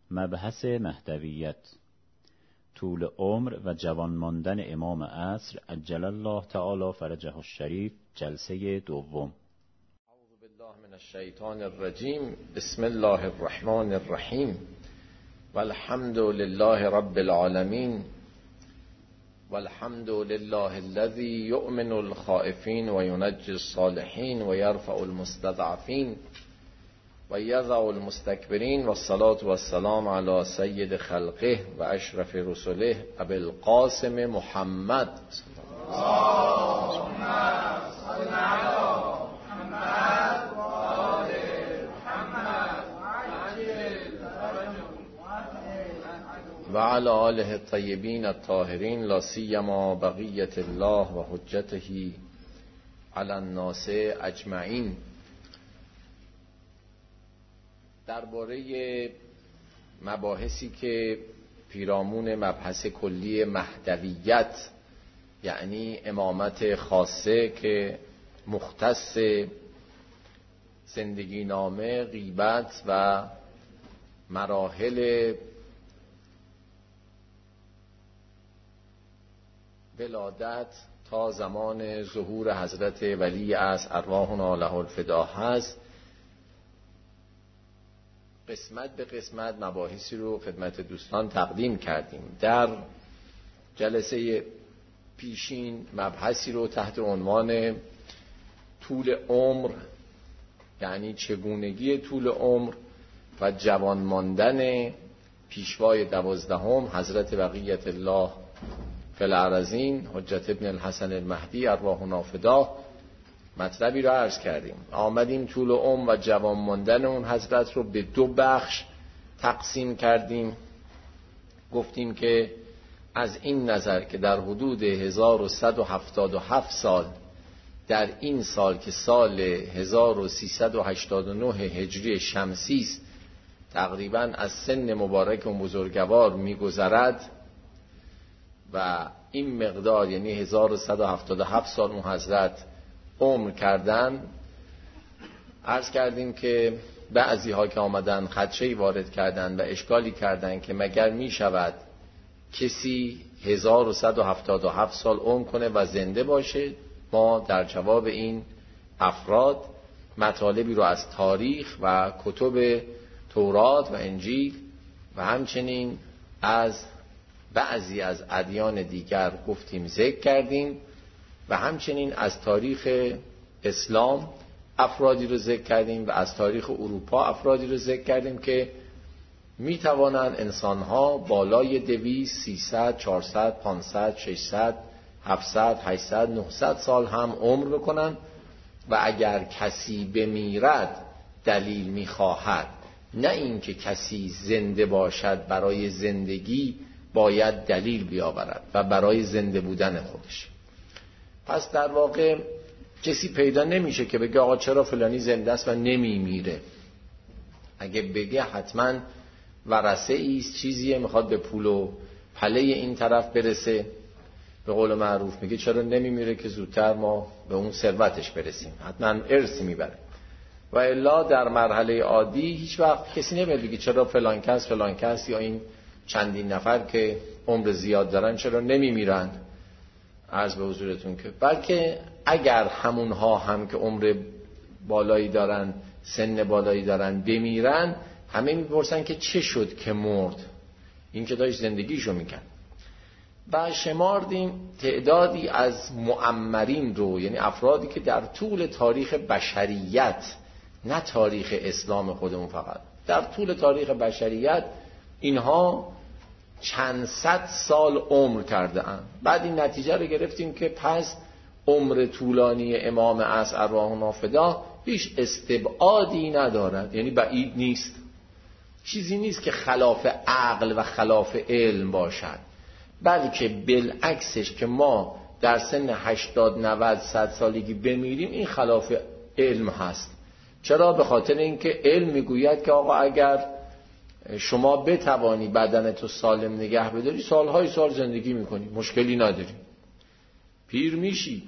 مبحث مهدویت، طول عمر و جوان ماندن امام عصر عجل الله تعالی فرجه الشریف، جلسه دوم. اعوذ بالله من الشیطان الرجیم. بسم الله الرحمن الرحیم. والحمد لله رب العالمین. والحمد لله الذي يؤمن الخائفين وينجي الصالحين ويرفع المستضعفين ويضع المستكبرين، والصلاة والسلام على سيد خلقه وأشرف رسله أبي القاسم محمد. اللهم صل على محمد وآل محمد وعلى آله الطيبين الطاهرين، لا سيما بقية الله وحجته على الناس اجمعین. درباره مباحثی که پیرامون مبحث کلی مهدویت، یعنی امامت خاصه که مختص زندگی نامه، غیبت و مراحل ولادت تا زمان ظهور حضرت ولی عصر ارواحنا له الفدا هست، قسمت به قسمت مباحثی رو خدمت دوستان تقدیم کردیم. در جلسه پیشین مبحثی رو تحت عنوان طول عمر، یعنی چگونگی طول عمر و جوان ماندن پیشوای 12 حضرت بقیت الله فی الارضین حجت ابن الحسن المهدی ارواحنا فدا، مطلبی رو عرض کردیم. آمدیم طول عمر و جوان ماندن اون حضرت رو به 2 بخش تقسیم کردیم. گفتیم که از این نظر که در حدود 1177 سال در این سال که سال 1389 هجری شمسی است، تقریبا از سن مبارک و بزرگوار می‌گذرد و این مقدار یعنی 1177 سال اون حضرت عمر کردن. عرض کردیم که بعضی ها که آمدن خدشه‌ای وارد کردن و اشکالی کردن که مگر می شود کسی 1177 سال عمر کنه و زنده باشه. ما در جواب این افراد مطالبی رو از تاریخ و کتب تورات و انجیل و همچنین از بعضی از ادیان دیگر گفتیم، ذکر کردیم و همچنین از تاریخ اسلام افرادی رو ذکر کردیم و از تاریخ اروپا افرادی رو ذکر کردیم که میتوانند انسانها بالای 200 300 400 500 600 700 800 900 سال هم عمر بکنن و اگر کسی بمیرد دلیل میخواهد، نه اینکه کسی زنده باشد برای زندگی باید دلیل بیاورد و برای زنده بودن خودش. پس در واقع کسی پیدا نمیشه که بگه آقا چرا فلانی زنده است و نمیمیره. اگه بگه حتما ورثه ایست، چیزیه میخواد به پول و پله این طرف برسه. به قول معروف میگه چرا نمیمیره که زودتر ما به اون ثروتش برسیم، حتما ارثی میبره. و الا در مرحله عادی هیچ وقت کسی نمیاد بگه چرا فلان کس یا این چندین نفر که عمر زیاد دارن چرا نمیمیرن. عرض به حضورتون که بلکه اگر همونها هم که عمر بالایی دارن، سن بالایی دارن، بمیرن، همه میپرسن که چه شد که مرد، این که داشت زندگیشو میکرد. و شماردیم تعدادی از معمرین رو، یعنی افرادی که در طول تاریخ بشریت، نه تاریخ اسلام خودمون فقط، در طول تاریخ بشریت اینها چند صد سال عمر کرده اند. بعد این نتیجه رو گرفتیم که پس عمر طولانی امام عصر ارواحنا فدا هیچ استبعادی ندارد، یعنی بعید نیست، چیزی نیست که خلاف عقل و خلاف علم باشد، بلکه بالعکسش که ما در سن 80 90 100 سالگی بمیریم این خلاف علم هست. چرا؟ به خاطر اینکه علم میگوید که آقا اگر شما بتوانی بدنتو سالم نگه بداری سالهای سال زندگی میکنی، مشکلی نداری، پیر میشی،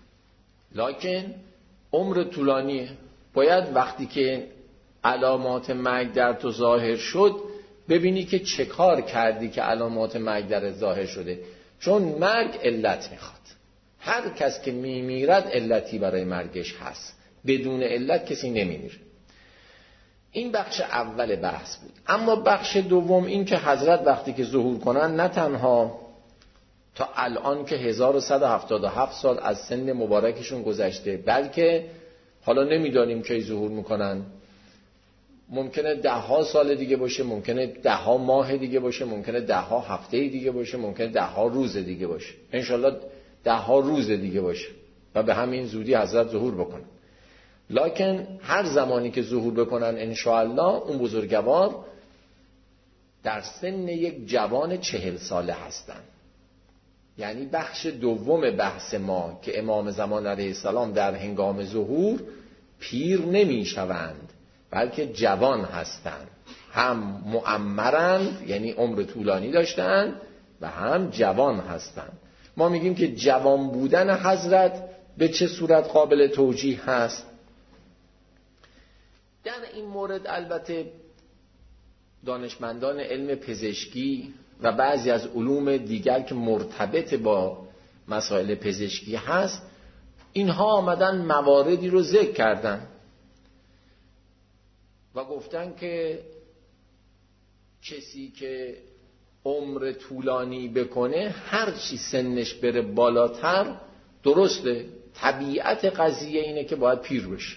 لکن عمر طولانیه. باید وقتی که علامات مرگ در تو ظاهر شد ببینی که چه کار کردی که علامات مرگ در ظاهر شده. چون مرگ علت میخواد. هر کس که میمیرد علتی برای مرگش هست، بدون علت کسی نمیمیره. این بخش اول بحث بود. اما بخش دوم این که حضرت وقتی که ظهور کنن نه تنها تا الان که 1177 سال از سن مبارکشون گذشته، بلکه حالا نمیدانیم کی ظهور میکنن، ممکنه 10 سال دیگه باشه، ممکنه 10 ماه دیگه باشه، ممکنه 10 هفته دیگه باشه، ممکنه 10 روز دیگه باشه، انشالله 10 روز دیگه باشه و به همین زودی حضرت ظهور بکنن. لکن هر زمانی که ظهور بکنن انشاءالله اون بزرگوار در سن یک جوان 40 ساله هستن. یعنی بخش دوم بحث ما که امام زمان علیه السلام در هنگام ظهور پیر نمی شوند بلکه جوان هستند، هم معمرند یعنی عمر طولانی داشتند و هم جوان هستند. ما میگیم که جوان بودن حضرت به چه صورت قابل توجیه هست. در این مورد البته دانشمندان علم پزشکی و بعضی از علوم دیگر که مرتبط با مسائل پزشکی هست، اینها آمدن مواردی رو ذکر کردن و گفتن که کسی که عمر طولانی بکنه هر چی سنش بره بالاتر، درسته طبیعت قضیه اینه که باید پیر بشه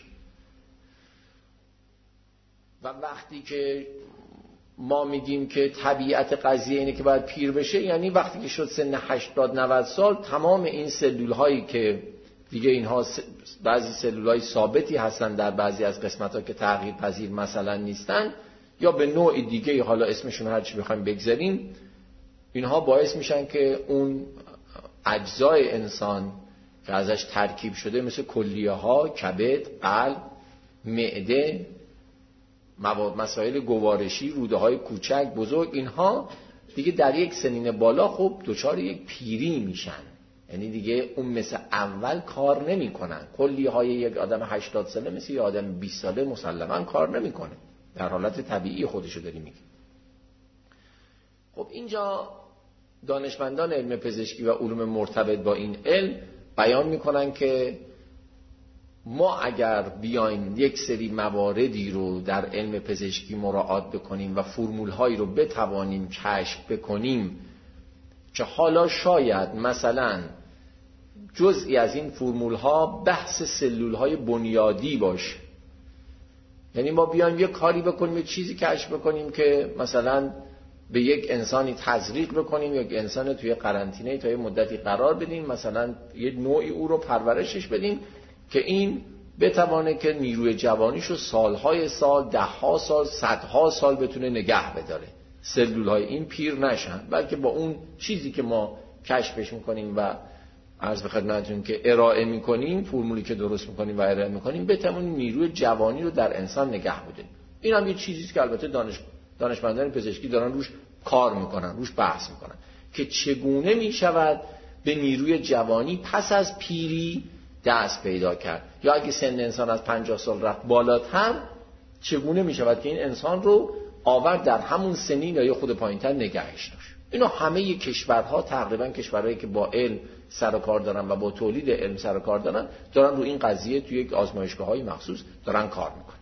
و وقتی که ما میگیم که طبیعت قضیه اینه که باید پیر بشه، یعنی وقتی که شد سن 80-90 سال تمام این سلول هایی که دیگه اینها بعضی سلول های ثابتی هستن در بعضی از قسمت ها که تغییر پذیر مثلا نیستن یا به نوع دیگه، حالا اسمشون هر چی بخوایم بگذاریم، اینها باعث میشن که اون اجزای انسان که ازش ترکیب شده مثل کلیه ها، کبد، قلب، معده، مسائل گوارشی، روده های کوچک بزرگ، اینها دیگه در یک سنین بالا خب دچار یک پیری میشن، یعنی دیگه اون مثل اول کار نمی کنن. کلیه های یک آدم 80 ساله مثل یک آدم 20 ساله مسلما کار نمی کنه، در حالت طبیعی خودشو داری میگه. خب اینجا دانشمندان علم پزشکی و علوم مرتبط با این علم بیان میکنن که ما اگر بیایم یک سری مواردی رو در علم پزشکی مراعات بکنیم و فرمول هایی رو بتوانیم کشف بکنیم که حالا شاید مثلا جزئی از این فرمول ها بحث سلول های بنیادی باشه، یعنی ما بیایم یک کاری بکنیم، یک چیزی کشف بکنیم که مثلا به یک انسانی تزریق بکنیم، یک انسان توی قرنطینه تا یه مدتی قرار بدیم، مثلا یه نوعی او رو پرورشش بدیم که این بتوانه که نیروی جوانیشو سالهای سال، 10 سال، 100 سال بتونه نگه بداره، سلول های این پیر نشن، بلکه با اون چیزی که ما کشفش میکنیم و عرض به خدمتتون که ارائه میکنیم، فرمولی که درست میکنیم و ارائه میکنیم، بتوانیم نیروی جوانی رو در انسان نگه بدیم. این هم یه چیزیست که البته دانشمندان پزشکی دارن روش کار میکنن، روش بحث میکنن که چگونه میشود به نیروی جوانی پس از پیری دست پیدا کرد، یا اگه سن انسان از 50 سال رفت بالاتر چگونه میشود که این انسان رو آورد در همون سنین یا خود پایینتر نگهش داشت. اینا همه کشورها، تقریبا کشورهایی که با علم سر و کار دارن و با تولید علم سر و کار دارن رو این قضیه توی یک آزمایشگاه‌های مخصوص دارن کار میکنن.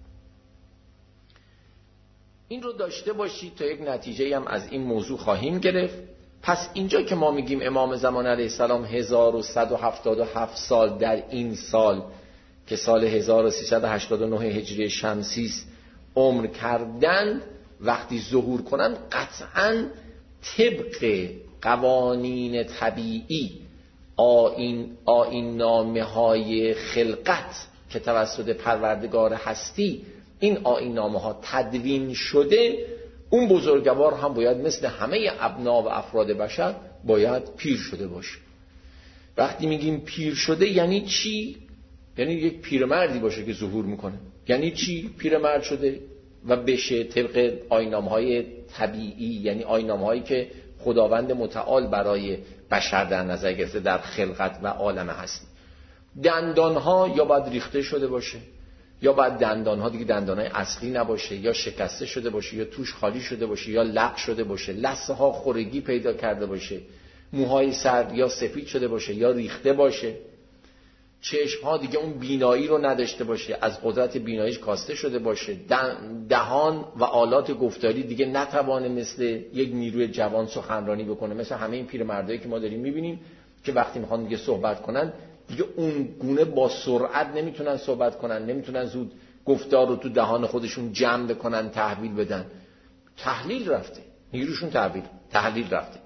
این رو داشته باشید تا یک نتیجه هم از این موضوع خواهیم گرفت. پس اینجا که ما میگیم امام زمان علیه السلام 1177 سال در این سال که سال 1389 هجری شمسی است عمر کردند، وقتی ظهور کنند قطعاً طبق قوانین طبیعی، آیین نامه های خلقت که توسط پروردگار هستی این آیین نامه ها تدوین شده، اون بزرگوار هم باید مثل همه ابنا و افراد بشر باید پیر شده باشه. وقتی میگیم پیر شده یعنی چی؟ یعنی یک پیرمردی باشه که ظهور میکنه. یعنی چی پیرمرد شده و بشه طبق آیین‌نامه‌های طبیعی، یعنی آیین‌نامه‌هایی که خداوند متعال برای بشر در نظر گرفته در خلقت و عالم هستی. دندانها یا باید ریخته شده باشه یا باید دندانها دیگه دندانهای اصلی نباشه، یا شکسته شده باشه، یا توش خالی شده باشه، یا لق شده باشه، لثه ها خورگی پیدا کرده باشه، موهای سر یا سفید شده باشه یا ریخته باشه، چشم ها دیگه اون بینایی رو نداشته باشه، از قدرت بیناییش کاسته شده باشه، دهان و آلات گفتاری دیگه نتوانه مثل یک نیروی جوان سخنرانی بکنه، مثل همه این پیرمردایی که ما داریم میبینیم که وقتی میخوان دیگه صحبت کنن دیگه اون گونه با سرعت نمیتونن صحبت کنن، نمیتونن زود گفتار رو تو دهان خودشون جمع بکنن، تحویل بدن. تحلیل رفته، نیروشون تحلیل رفته.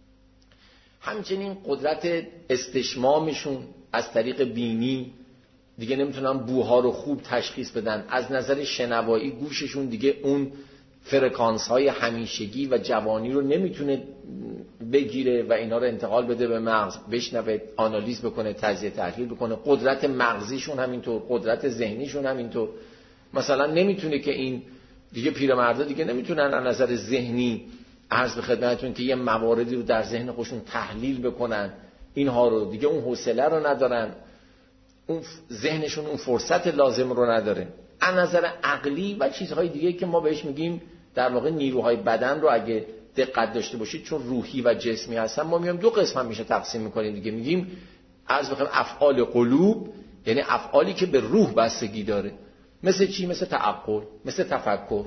همچنین قدرت استشمامشون از طریق بینی دیگه نمیتونن بوها رو خوب تشخیص بدن. از نظر شنوایی گوششون دیگه اون فرکانس های همیشگی و جوانی رو نمیتونه بگیره و اینا رو انتقال بده به مغز، بشنوه، آنالیز بکنه، تجزیه تحلیل بکنه. قدرت مغزیشون همینطور، قدرت ذهنیشون همینطور. مثلا نمیتونه که این دیگه پیرمردا دیگه نمیتونن از نظر ذهنی عرض به خدمتتون که یه مواردی رو در ذهن خودشون تحلیل بکنن، اینها رو دیگه اون حوصله رو ندارن، اون ذهنشون اون فرصت لازم رو نداره. از نظر عقلی و چیزهای دیگه که ما بهش میگیم در واقع نیروهای بدن رو اگه دقت داشته باشید، چون روحی و جسمی هستن، ما میگیم دو قسم هم میشه تقسیم میکنیم دیگه. میگیم عرض بخوام افعال قلوب، یعنی افعالی که به روح بستگی داره، مثل چی؟ مثل تعقل، مثل تفکر.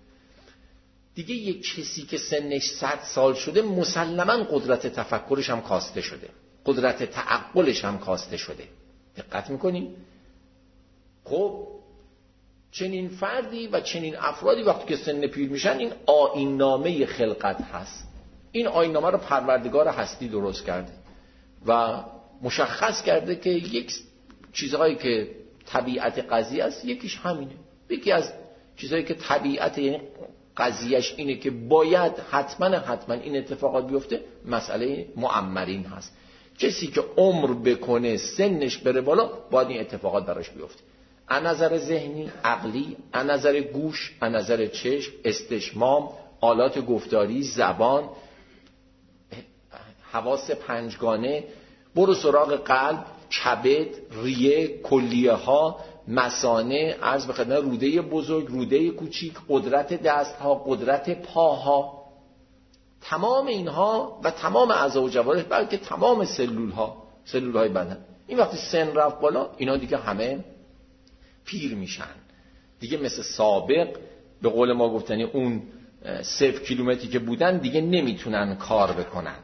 دیگه یک کسی که سنش 100 سال شده مسلماً قدرت تفکرش هم کاسته شده، قدرت تعقلش هم کاسته شده. دقت میکنیم؟ خب چنین فردی و چنین افرادی وقتی که سن پیر میشن، این آیین‌نامه خلقت هست. این آیین‌نامه رو پروردگار هستی درست کرده و مشخص کرده که یک چیزهایی که طبیعت قضیه است یکیش همینه. یکی از چیزهایی که طبیعت یعنی قضیهش اینه که باید حتما این اتفاقات بیفته، مسئله معمرین هست. کسی که عمر بکنه سنش بره بالا باید این اتفاقات براش بیفته. از نظر ذهنی، عقلی، از نظر گوش، از نظر چشم، استشمام، آلات گفتاری، زبان، حواس پنجگانه، برو سراغ قلب، کبد، ریه، کلیه ها، مثانه، عرض به خدمت روده بزرگ، روده کوچیک، قدرت دست ها، قدرت پاها، تمام اینها و تمام اعضا و جوارح، بلکه تمام سلول های بدن. این وقتی سن رفت بالا اینا دیگه همه پیر میشن دیگه. مثل سابق به قول ما گفتنی اون 0 کیلومتری که بودن دیگه نمیتونن کار بکنن.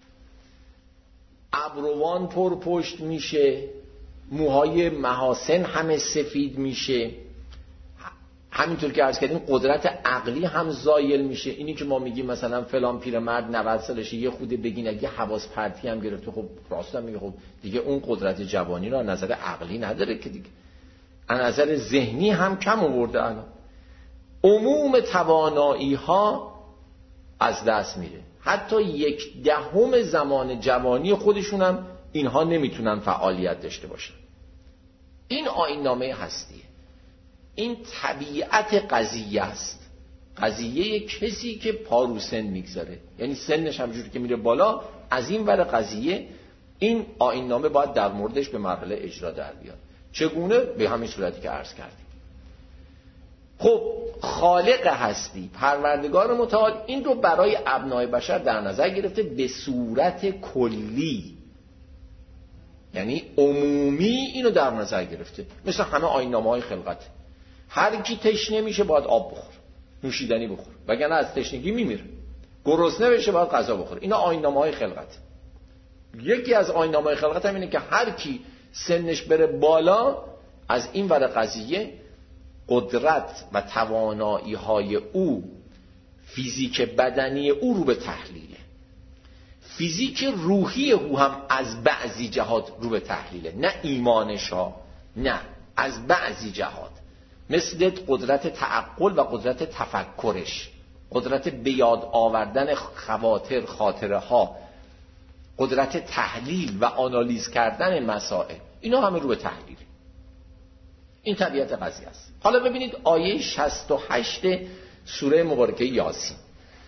ابروان پر پشت میشه، موهای محاسن همه سفید میشه، همینطور که عرض کردیم قدرت عقلی هم زایل میشه. اینی که ما میگیم مثلا فلان پیرمرد 90 سالشه یه خود بگین اگه حواس پرتی هم گرفته، خب راست هم میگه، خب دیگه اون قدرت جوانی رو از نظر عقلی نداره که دیگه، از نظر ذهنی هم کم آورده. الان عموم توانایی ها از دست میره، حتی 1/10 زمان جوانی خودشون هم اینها نمیتونن فعالیت داشته باشن. این آیین‌نامه هستیه، این طبیعت قضیه است. قضیه کسی که پا رو سن میگذاره، یعنی سنش همجوری که میره بالا، از این ور قضیه این آیین‌نامه باید در موردش به مرحله اجرا در بیاد. چگونه؟ به همین صورتی که عرض کردیم. خب خالق هستی، پروردگار متعال، این رو برای ابنای بشر در نظر گرفته به صورت کلی، یعنی عمومی اینو در نظر گرفته. مثل همه آیین‌نامه‌های خلقت، هر کی تشنه میشه باید آب بخور، نوشیدنی بخور، وگرنه از تشنگی میمیره. گرسنه بشه باید غذا بخوره. اینا آیین‌نامه‌های خلقت. یکی از آیین‌نامه‌های خلقت هم اینه که هر کی سنش بره بالا، از این ور قضیه قدرت و توانایی‌های او، فیزیک بدنی او رو به تحلیله، فیزیک روحی او هم از بعضی جهات رو به تحلیله، نه ایمانش ها، نه، از بعضی جهات، مثل قدرت تعقل و قدرت تفکرش، قدرت بیاد آوردن خاطره ها، قدرت تحلیل و آنالیز کردن مسائل، اینا همه رو به تحلیل. این طبیعت قضیه است. حالا ببینید آیه 68 سوره مبارکه یاسین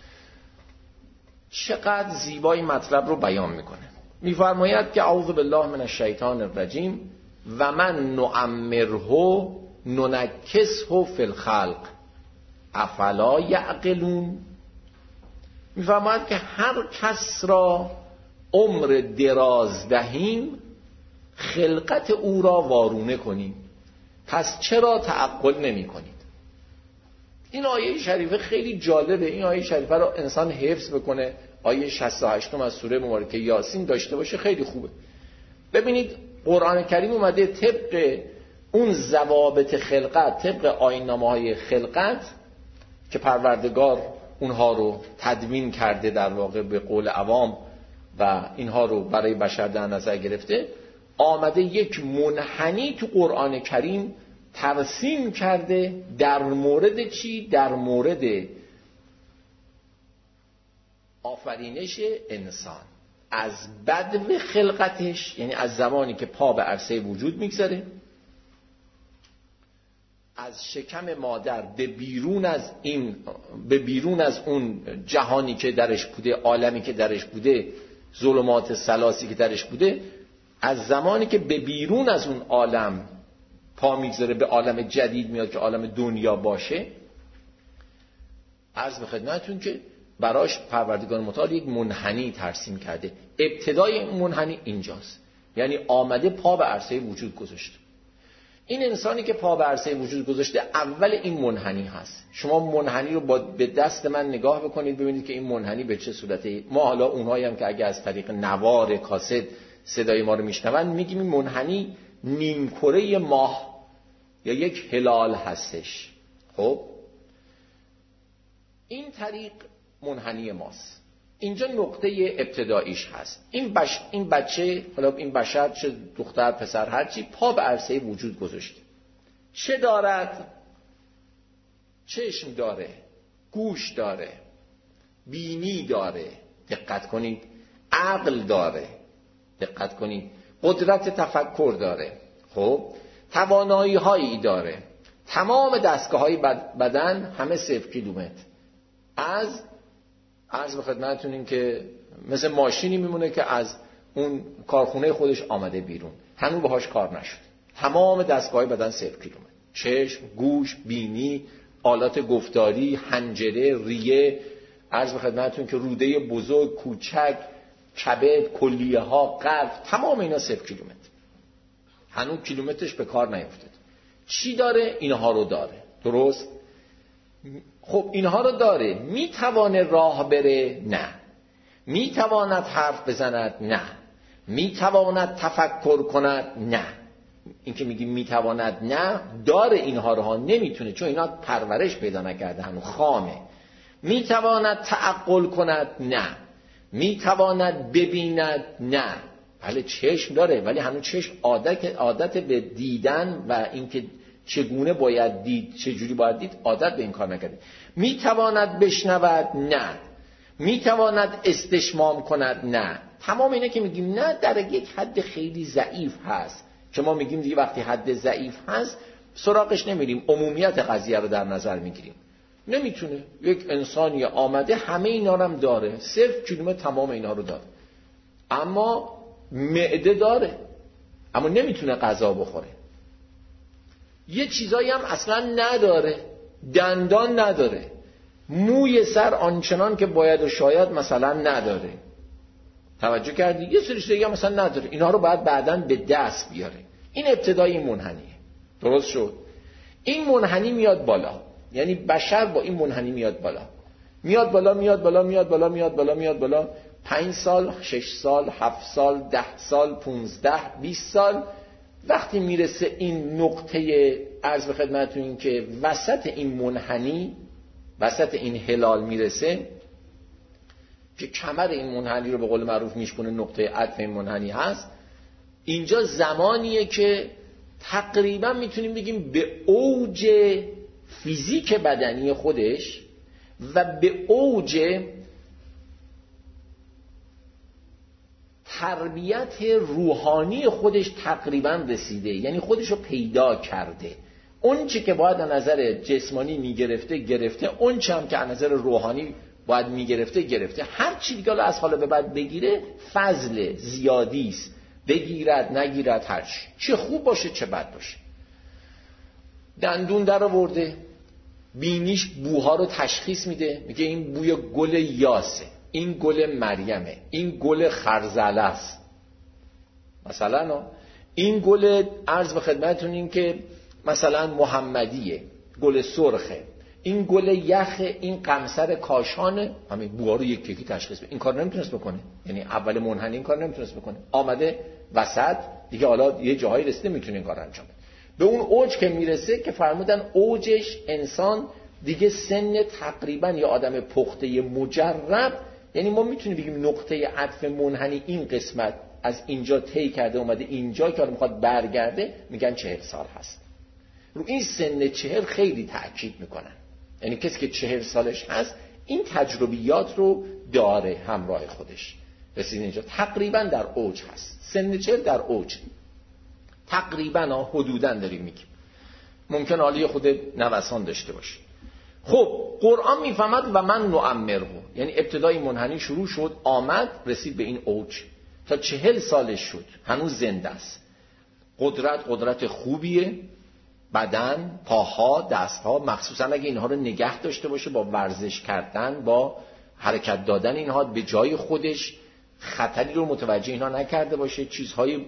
چقدر زیبایی مطلب رو بیان میکنه. میفرماید که اعوذ بالله من الشیطان الرجیم و من نعمره ننکسه فی الخلق افلا یعقلون. میفرماید که هر کس را عمر دراز دهیم خلقت او را وارونه کنیم، پس چرا تعقل نمی کنید؟ این آیه شریفه خیلی جالبه. این آیه شریفه را انسان حفظ بکنه، آیه 68 از سوره مبارکه یاسین داشته باشه، خیلی خوبه. ببینید قرآن کریم اومده طبق اون ضوابط خلقت، طبق آیین‌نامه‌های خلقت که پروردگار اونها رو تدوین کرده در واقع به قول عوام و اینها رو برای بشر در نظر گرفته، آمده یک منحنی تو قرآن کریم ترسیم کرده. در مورد چی؟ در مورد آفرینش انسان از بدو خلقتش، یعنی از زمانی که پا به عرصه وجود میگذاره، از شکم مادر به بیرون از اون جهانی که درش بوده، عالمی که درش بوده، ظلمات ثلاثی که درش بوده، از زمانی که به بیرون از اون عالم پا میگذاره به عالم جدید میاد که عالم دنیا باشه، عرض به خدمتتون که براش پروردگار متعال یک منحنی ترسیم کرده. ابتدای این منحنی اینجاست، یعنی آمده پا به عرصه وجود گذاشته. این انسانی که پا به عرصه وجود گذاشته اول این منحنی هست. شما منحنی رو به دست من نگاه بکنید ببینید که این منحنی به چه صورته. ما حالا اونهایی هم که اگه از طریق نوار کاست صدای ما رو میشنون میگیم این منحنی نیمکره ماه یا یک هلال هستش. خب این طریق منحنی ماست. اینجا نقطه ابتداییش هست. این بچه، حالا این بشر، چه دختر پسر هرچی، پا به عرصه وجود گذاشته. چه دارد؟ چشم داره، گوش داره، بینی داره، دقت کنید، عقل داره، دقت کنید، قدرت تفکر داره، خب توانایی هایی داره. تمام دستگاه های بدن همه 0 کیلومتر. عرض به خدمتتون این که مثل ماشینی میمونه که از اون کارخونه خودش آمده بیرون، هنوز باهاش کار نشد. تمام دستگاه بدن 0 کیلومتر. چشم، گوش، بینی، آلات گفتاری، حنجره، ریه، عرض به خدمتتون که روده بزرگ، کوچک، کبد، کلیه ها، قلب، تمام اینا 0 کیلومتر. هنوز کیلومترش به کار نیفتاد. چی داره؟ اینها رو داره. درست؟ خب اینها رو داره. میتوانه راه بره؟ نه. میتواند حرف بزند؟ نه. میتواند تفکر کند؟ نه. این که میگیم میتواند، نه، داره اینها رو ها، نمیتونه، چون اینا پرورش پیدا نکرده، هنوز خامه. میتواند تعقل کند؟ نه. میتواند ببیند؟ نه. بله چشم داره، ولی هنوز چشم عادت به دیدن و اینکه چگونه باید دید، چجوری باید دید، عادت به این کار نکرده. میتواند بشنود؟ نه. میتواند استشمام کند؟ نه. تمام اینه که میگیم نه در یک حد خیلی ضعیف هست، که ما میگیم دیگه وقتی حد ضعیف هست سراغش نمیریم، عمومیت قضیه رو در نظر میگیریم. نمیتونه. یک انسانی آمده همه اینا رو هم داره، 0 کیلومتر تمام اینا رو داره، اما معده داره، اما نمیتونه غذا بخوره. یه چیزایی هم اصلا نداره، دندان نداره، موی سر آنچنان که باید و شاید مثلا نداره. توجه کردی؟ یه سری چیزایی هم مثلا نداره. اینا رو باید بعداً به دست بیاره. این ابتدای منحنیه. درست شد؟ این منحنی میاد بالا، یعنی بشر با این منحنی میاد بالا، میاد بالا، میاد بالا، میاد بالا، میاد بالا، میاد بالا. 5 سال، 6 سال، 7 سال، 10 سال، 15، 20 سال، وقتی میرسه این نقطه، عرض به خدمتتون این که وسط این منحنی، وسط این هلال میرسه، که کمر این منحنی رو به قول معروف میشکنه، نقطه عطف این منحنی هست. اینجا زمانیه که تقریبا میتونیم بگیم به اوج فیزیک بدنی خودش و به اوج تربیت روحانی خودش تقریبا رسیده، یعنی خودش رو پیدا کرده. اون چی که باید از نظر جسمانی میگرفته گرفته، اون چی هم که از نظر روحانی باید میگرفته گرفته. هر چی دیگه از حالا به بعد بگیره فضل زیادی است، بگیرد نگیرد، هر چی، چه خوب باشه چه بد باشه. دندون در آورده، بینیش بوها رو تشخیص میده، میگه این بوی گل یاسه، این گل مریمه، این گل خرزله است، مثلا این گل عرض به خدمتتون این که مثلا محمدیه، گل سرخه، این گل یخه، این قمصر کاشانه. همین بوها رو یک یکی تشخیص بده. این کار نمیتونست بکنه، یعنی اول منحنی این کار نمیتونست بکنه، آمده وسط دیگه، حالا یه جاهایی رسیده میتونه این کار انجام بده. به اون اوج که میرسه که فرمودن اوجش انسان دیگه سن تقریبا یا آدم پخته مجرب، یعنی ما میتونیم بگیم نقطه عطف منحنی این قسمت از اینجا طی کرده اومده اینجا که حالا میخواد برگرده، میگن 40 سال هست. رو این سن 40 خیلی تأکید میکنن، یعنی کسی که 40 سالش هست این تجربیات رو داره همراه خودش، رسید اینجا تقریبا در اوج هست، سن 40 در اوج تقریبا حدوداً داریم میگیم، ممکن حالی خود نوسان داشته باشه. خب قرآن میفهمد و من نعمره، یعنی ابتدای منحنی شروع شد، آمد رسید به این اوج، تا 40 سالش شد، هنوز زنده است، قدرت خوبیه، بدن، پاها، دستها، مخصوصا اگه اینها رو نگه داشته باشه با ورزش کردن، با حرکت دادن اینها به جای خودش، خطری رو متوجه اینها نکرده باشه، چیزهای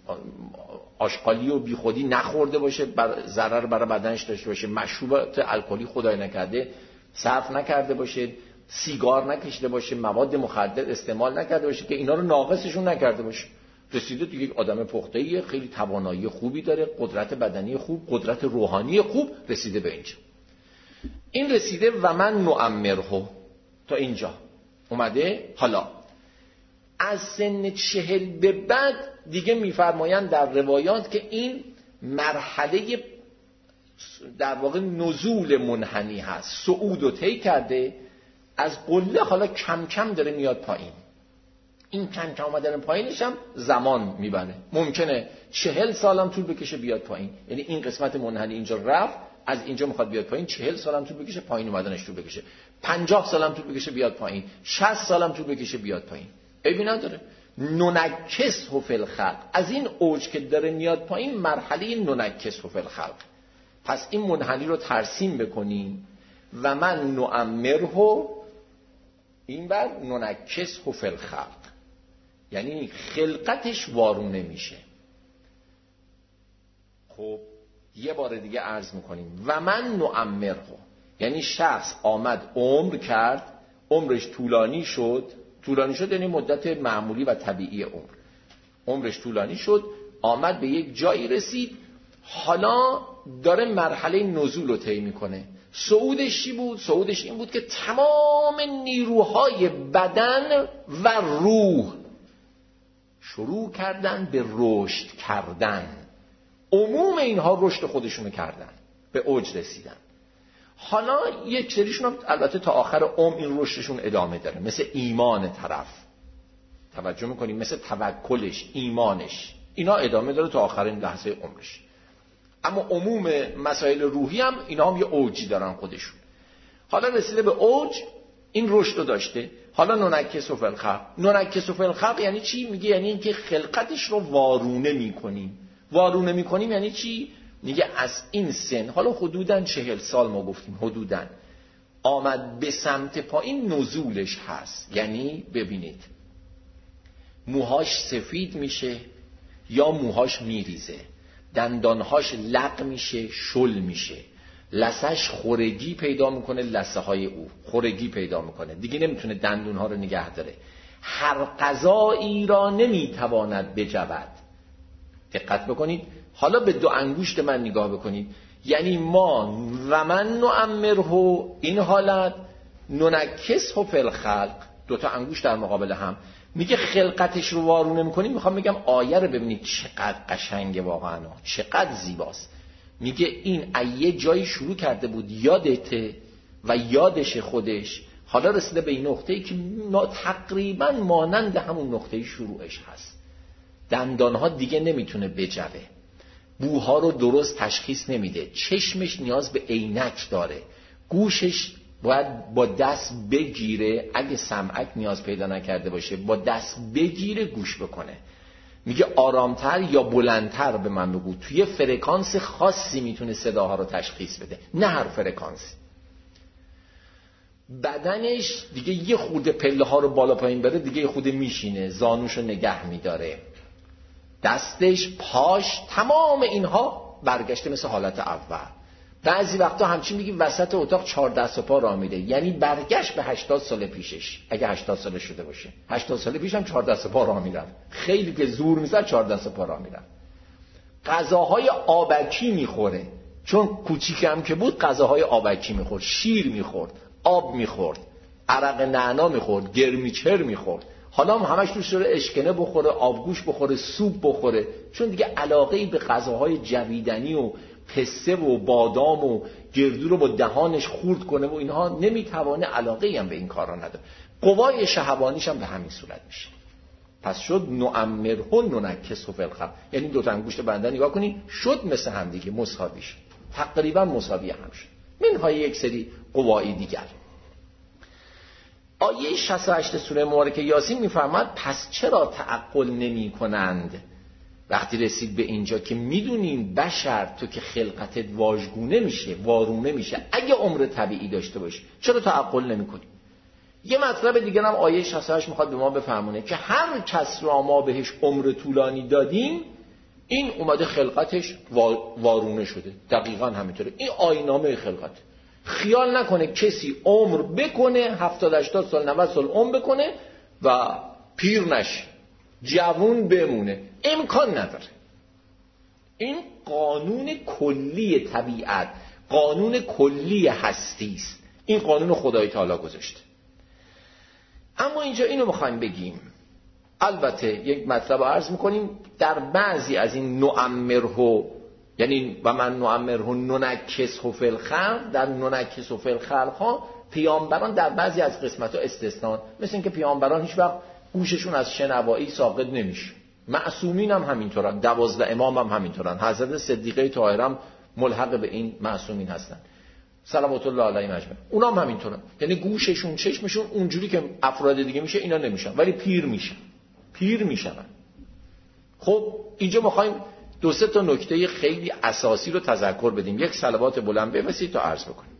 آشغالی و بیخودی نخورده باشه، ضرر برای بدنش داشته باشه، مشروبات الکلی خدای نکرده صرف نکرده باشه، سیگار نکشیده باشه، مواد مخدر استعمال نکرده باشه که اینا رو ناقصشون نکرده باشه، رسیده دیگه آدم پخته‌ایه، خیلی توانایی خوبی داره، قدرت بدنی خوب، قدرت روحانی خوب، رسیده به اینجا. این رسیده و من نعمره تا اینجا اومده. حالا از سن 40 به بعد دیگه میفرمایند در روایات که این مرحله در واقع نزول منحنی هست، صعود و طی کرده، از قله حالا کم کم داره میاد پایین. این کم کم اومدن پایینش هم زمان میبره، ممکنه 40 سالم طول بکشه بیاد پایین، یعنی این قسمت منحنی اینجا رفت، از اینجا میخواد بیاد پایین، 40 سالم طول بکشه پایین اومدنش طول بکشه، 50 سالم طول بکشه بیاد پایین، 60 سالم طول بکشه بیاد پایین، عیبی نداره. ننکسه فی الخلق، از این اوج که داره میاد پایین مرحله ننکسه فی الخلق. پس این منحنی رو ترسیم بکنین و من نعمره، این بر ننکسه فی الخلق، یعنی خلقتش وارونه میشه. خب یه بار دیگه عرض میکنیم و من نعمره، یعنی شخص آمد عمر کرد، عمرش طولانی شد یعنی مدت معمولی و طبیعی عمرش طولانی شد، آمد به یک جایی رسید، حالا داره مرحله نزول رو طی میکنه. صعودش چی بود؟ صعودش این بود که تمام نیروهای بدن و روح شروع کردن به رشد کردن، عموم اینها رشد خودشونو کردن، به اوج رسیدن. حالا یک سریشون هم البته تا آخر عمر این رشدشون ادامه داره، مثل ایمان طرف، توجه میکنیم، مثل توکلش، ایمانش، اینا ادامه داره تا آخرین لحظه عمرش. اما عموم مسائل روحی هم اینا هم یه اوجی دارن خودشون. حالا رسیده به اوج، این رشد رو داشته، حالا ننکسه فی الخلق. ننکسه فی الخلق یعنی چی؟ میگه یعنی اینکه خلقتش رو وارونه میکنیم. یعنی چی؟ میگه از این سن، حالا حدوداً 40 سال ما گفتیم، حدوداً آمد به سمت پایین نزولش هست. یعنی ببینید موهاش سفید میشه یا موهاش میریزه، دندانهاش لق میشه، شل میشه، لثه‌اش خورگی پیدا میکنه، لثه های او خورگی پیدا میکنه، دیگه نمیتونه دندونها رو نگه داره، هر غذایی را نمیتواند بجود. دقت بکنید، حالا به دو انگشت من نگاه بکنید، یعنی ما و من نعمره، این حالت ننکسه فی الخلق، دو تا انگشت در مقابل هم، میگه خلقتش رو وارونه میکنیم. میخوام بگم آیه رو ببینید چقدر قشنگه واقعا، چقدر زیباست. میگه این ایه جایی شروع کرده بود یادته و یادش خودش، حالا رسیده به این نقطه‌ای که تقریبا مانند همون نقطه شروعش هست. دندانها دیگه نمیتونه بجوه، بوها رو درست تشخیص نمیده، چشمش نیاز به عینک داره، گوشش باید با دست بگیره، اگه سمعک نیاز پیدا نکرده باشه با دست بگیره گوش بکنه، میگه آرامتر یا بلندتر به من بگو. توی فرکانس خاصی میتونه صداها رو تشخیص بده، نه هر فرکانسی. بدنش دیگه یه خورده پله ها رو بالا پایین بره دیگه یه خورده میشینه، زانوشو نگه میداره، دستش، پاش، تمام اینها برگشته مثل حالت اول. بعضی وقتا همچین میگیم وسط اتاق 4 دست و پا راه میره، یعنی برگشت به 80 سال پیشش. اگه 80 سال شده باشه، 80 سال پیش هم 4 دست و پا راه میرن، خیلی که زور میزد 4 دست و پا راه میرن. غذاهای آبکی میخوره، چون کوچیک هم که بود غذاهای آبکی میخورد، شیر میخورد، آب میخورد، عرق نعنا میخورد، گرمیچر میخورد. حالا هم همش توش داره اشکنه بخوره، آبگوش بخوره، سوپ بخوره، چون دیگه علاقه‌ای به غذاهای جویدنی و پسته و بادام و گردو رو با دهانش خورد کنه و اینها نمیتوانه، علاقه‌ای هم به این کارا نداره. قوای شهوانیش هم به همین صورت میشه. پس شد نعمره ننکسه فی الخلق، یعنی دو تا انگشت بنده نگاه کنی شد مثل هم دیگه مساوی شد، تقریبا مساوی هم شد. منهای یک سری قوای دیگر. آیه 68 سوره مبارکه یاسین میفرماد پس چرا تعقل نمی کنند؟ وقتی رسید به اینجا که میدونیم بشر تو که خلقتت واژگونه میشه، وارونه میشه، اگه عمر طبیعی داشته باشه چرا تعقل نمی کنی؟ یه مطلب دیگه هم آیه 68 میخواد به ما بفهمونه که هر کس را ما بهش عمر طولانی دادیم این اومده خلقتش وارونه شده. دقیقاً همینطوره، این آیین‌نامه خلقت. خیال نکنه کسی عمر بکنه 70-80 سال 90 سال عمر بکنه و پیر نشه، جوون بمونه، امکان نداره. این قانون کلی طبیعت، قانون کلی هستی است. این قانون خدای تعالی گذاشته. اما اینجا اینو میخوایم بگیم، البته یک مطلب عرض میکنیم، در بعضی از این نعمره، یعنی و من نعمره ننکسه فی الخلق، در ننکسه فی الخلق ها پیامبران در بعضی از قسمت ها استثنان، مثل اینکه پیامبران هیچ وقت گوششون از شنوایی ساقط نمیشه. معصومین هم همینطورن، 12 امام هم همینطورن، حضرت صدیقه طاهره هم ملحق به این معصومین هستن صلوات الله علیهم اجمعین. اونا هم همینطورن، یعنی گوششون، چشمشون اونجوری که افراد دیگه میشه اینا نمیشن، ولی پیر میشن. خب اینجا میخوایم 2-3 تا نکته خیلی اساسی رو تذکر بدیم. یک صلوات بلند بفرستید تا عرض بکنیم.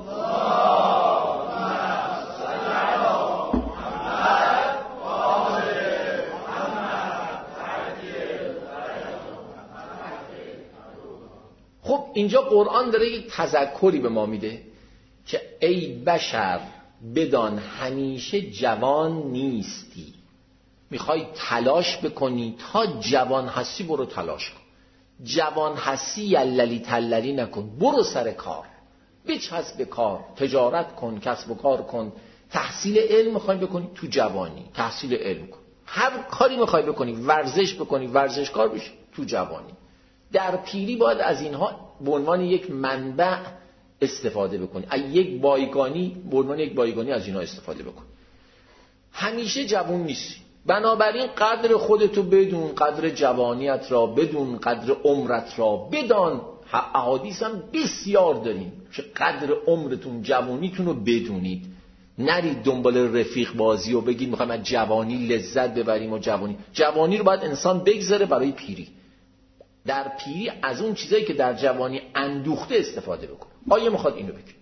خب اینجا قرآن داره یک تذکری به ما میده که ای بشر بدان همیشه جوان نیستی، میخوای تلاش بکنی تا جوان هستی، برو تلاش کن. جوان هستی یللی تللی نکن، برو سر کار، بچسب به کار، تجارت کن، کسب و کار کن. تحصیل علم میخوای بکنی تو جوانی، تحصیل علم کن. هر کاری میخوای بکنی، ورزش بکنی، ورزشکار بشی تو جوانی. در پیری باید از اینها به عنوان یک منبع استفاده بکنی، از یک بایگانی به عنوان یک بایگانی از اینها استفاده بکن. همیشه جوان نیستی، بنابراین قدر خودتو بدون، قدر جوانیت را بدون، قدر عمرت را بدان. احادیث هم بسیار داریم که قدر عمرتون، جوانیتون رو بدونید. نرید دنبال رفیق بازی و بگید میخوایم از جوانی لذت ببریم و جوانی رو باید انسان بگذاره برای پیری. در پیری از اون چیزایی که در جوانی اندوخته استفاده بکن. آیه میخواد اینو بگه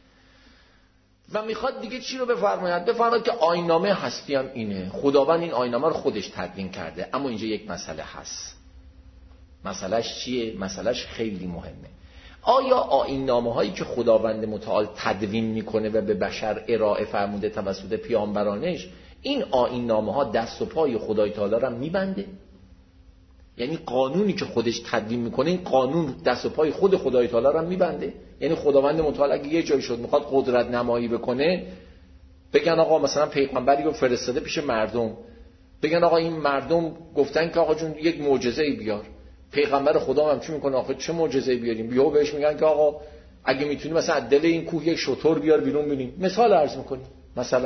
و میخواد دیگه چی رو بفرماید؟ بفرماید که آیین‌نامه هستی هم اینه، خداوند این آیین‌نامه رو خودش تدوین کرده. اما اینجا یک مسئله هست. مسئلهش چیه؟ مسئلهش خیلی مهمه. آیا آیین‌نامه هایی که خداوند متعال تدوین میکنه و به بشر ارائه فرموده توسط پیامبرانش، این آیین‌نامه ها دست و پای خدای تعالی رو میبنده؟ یعنی قانونی که خودش تدوین میکنه این قانون دست و پای خود خدای تعالی رو میبنده؟ یعنی خداوند متعال اگه یه جایی شد میخواد قدرت نمایی بکنه، بگن آقا مثلا پیغمبری رو فرستاده پیش مردم، بگن آقا این مردم گفتن که آقا جون یک معجزه‌ای بیار، پیغمبر خدا هم چی میکنه؟ آخه چه معجزه‌ای بیاریم؟ بیو بهش میگن که آقا اگه میتونی مثلا از دل این کوه یک شتر بیار بیرون ببینیم. مثال عرض میکنیم، مثلا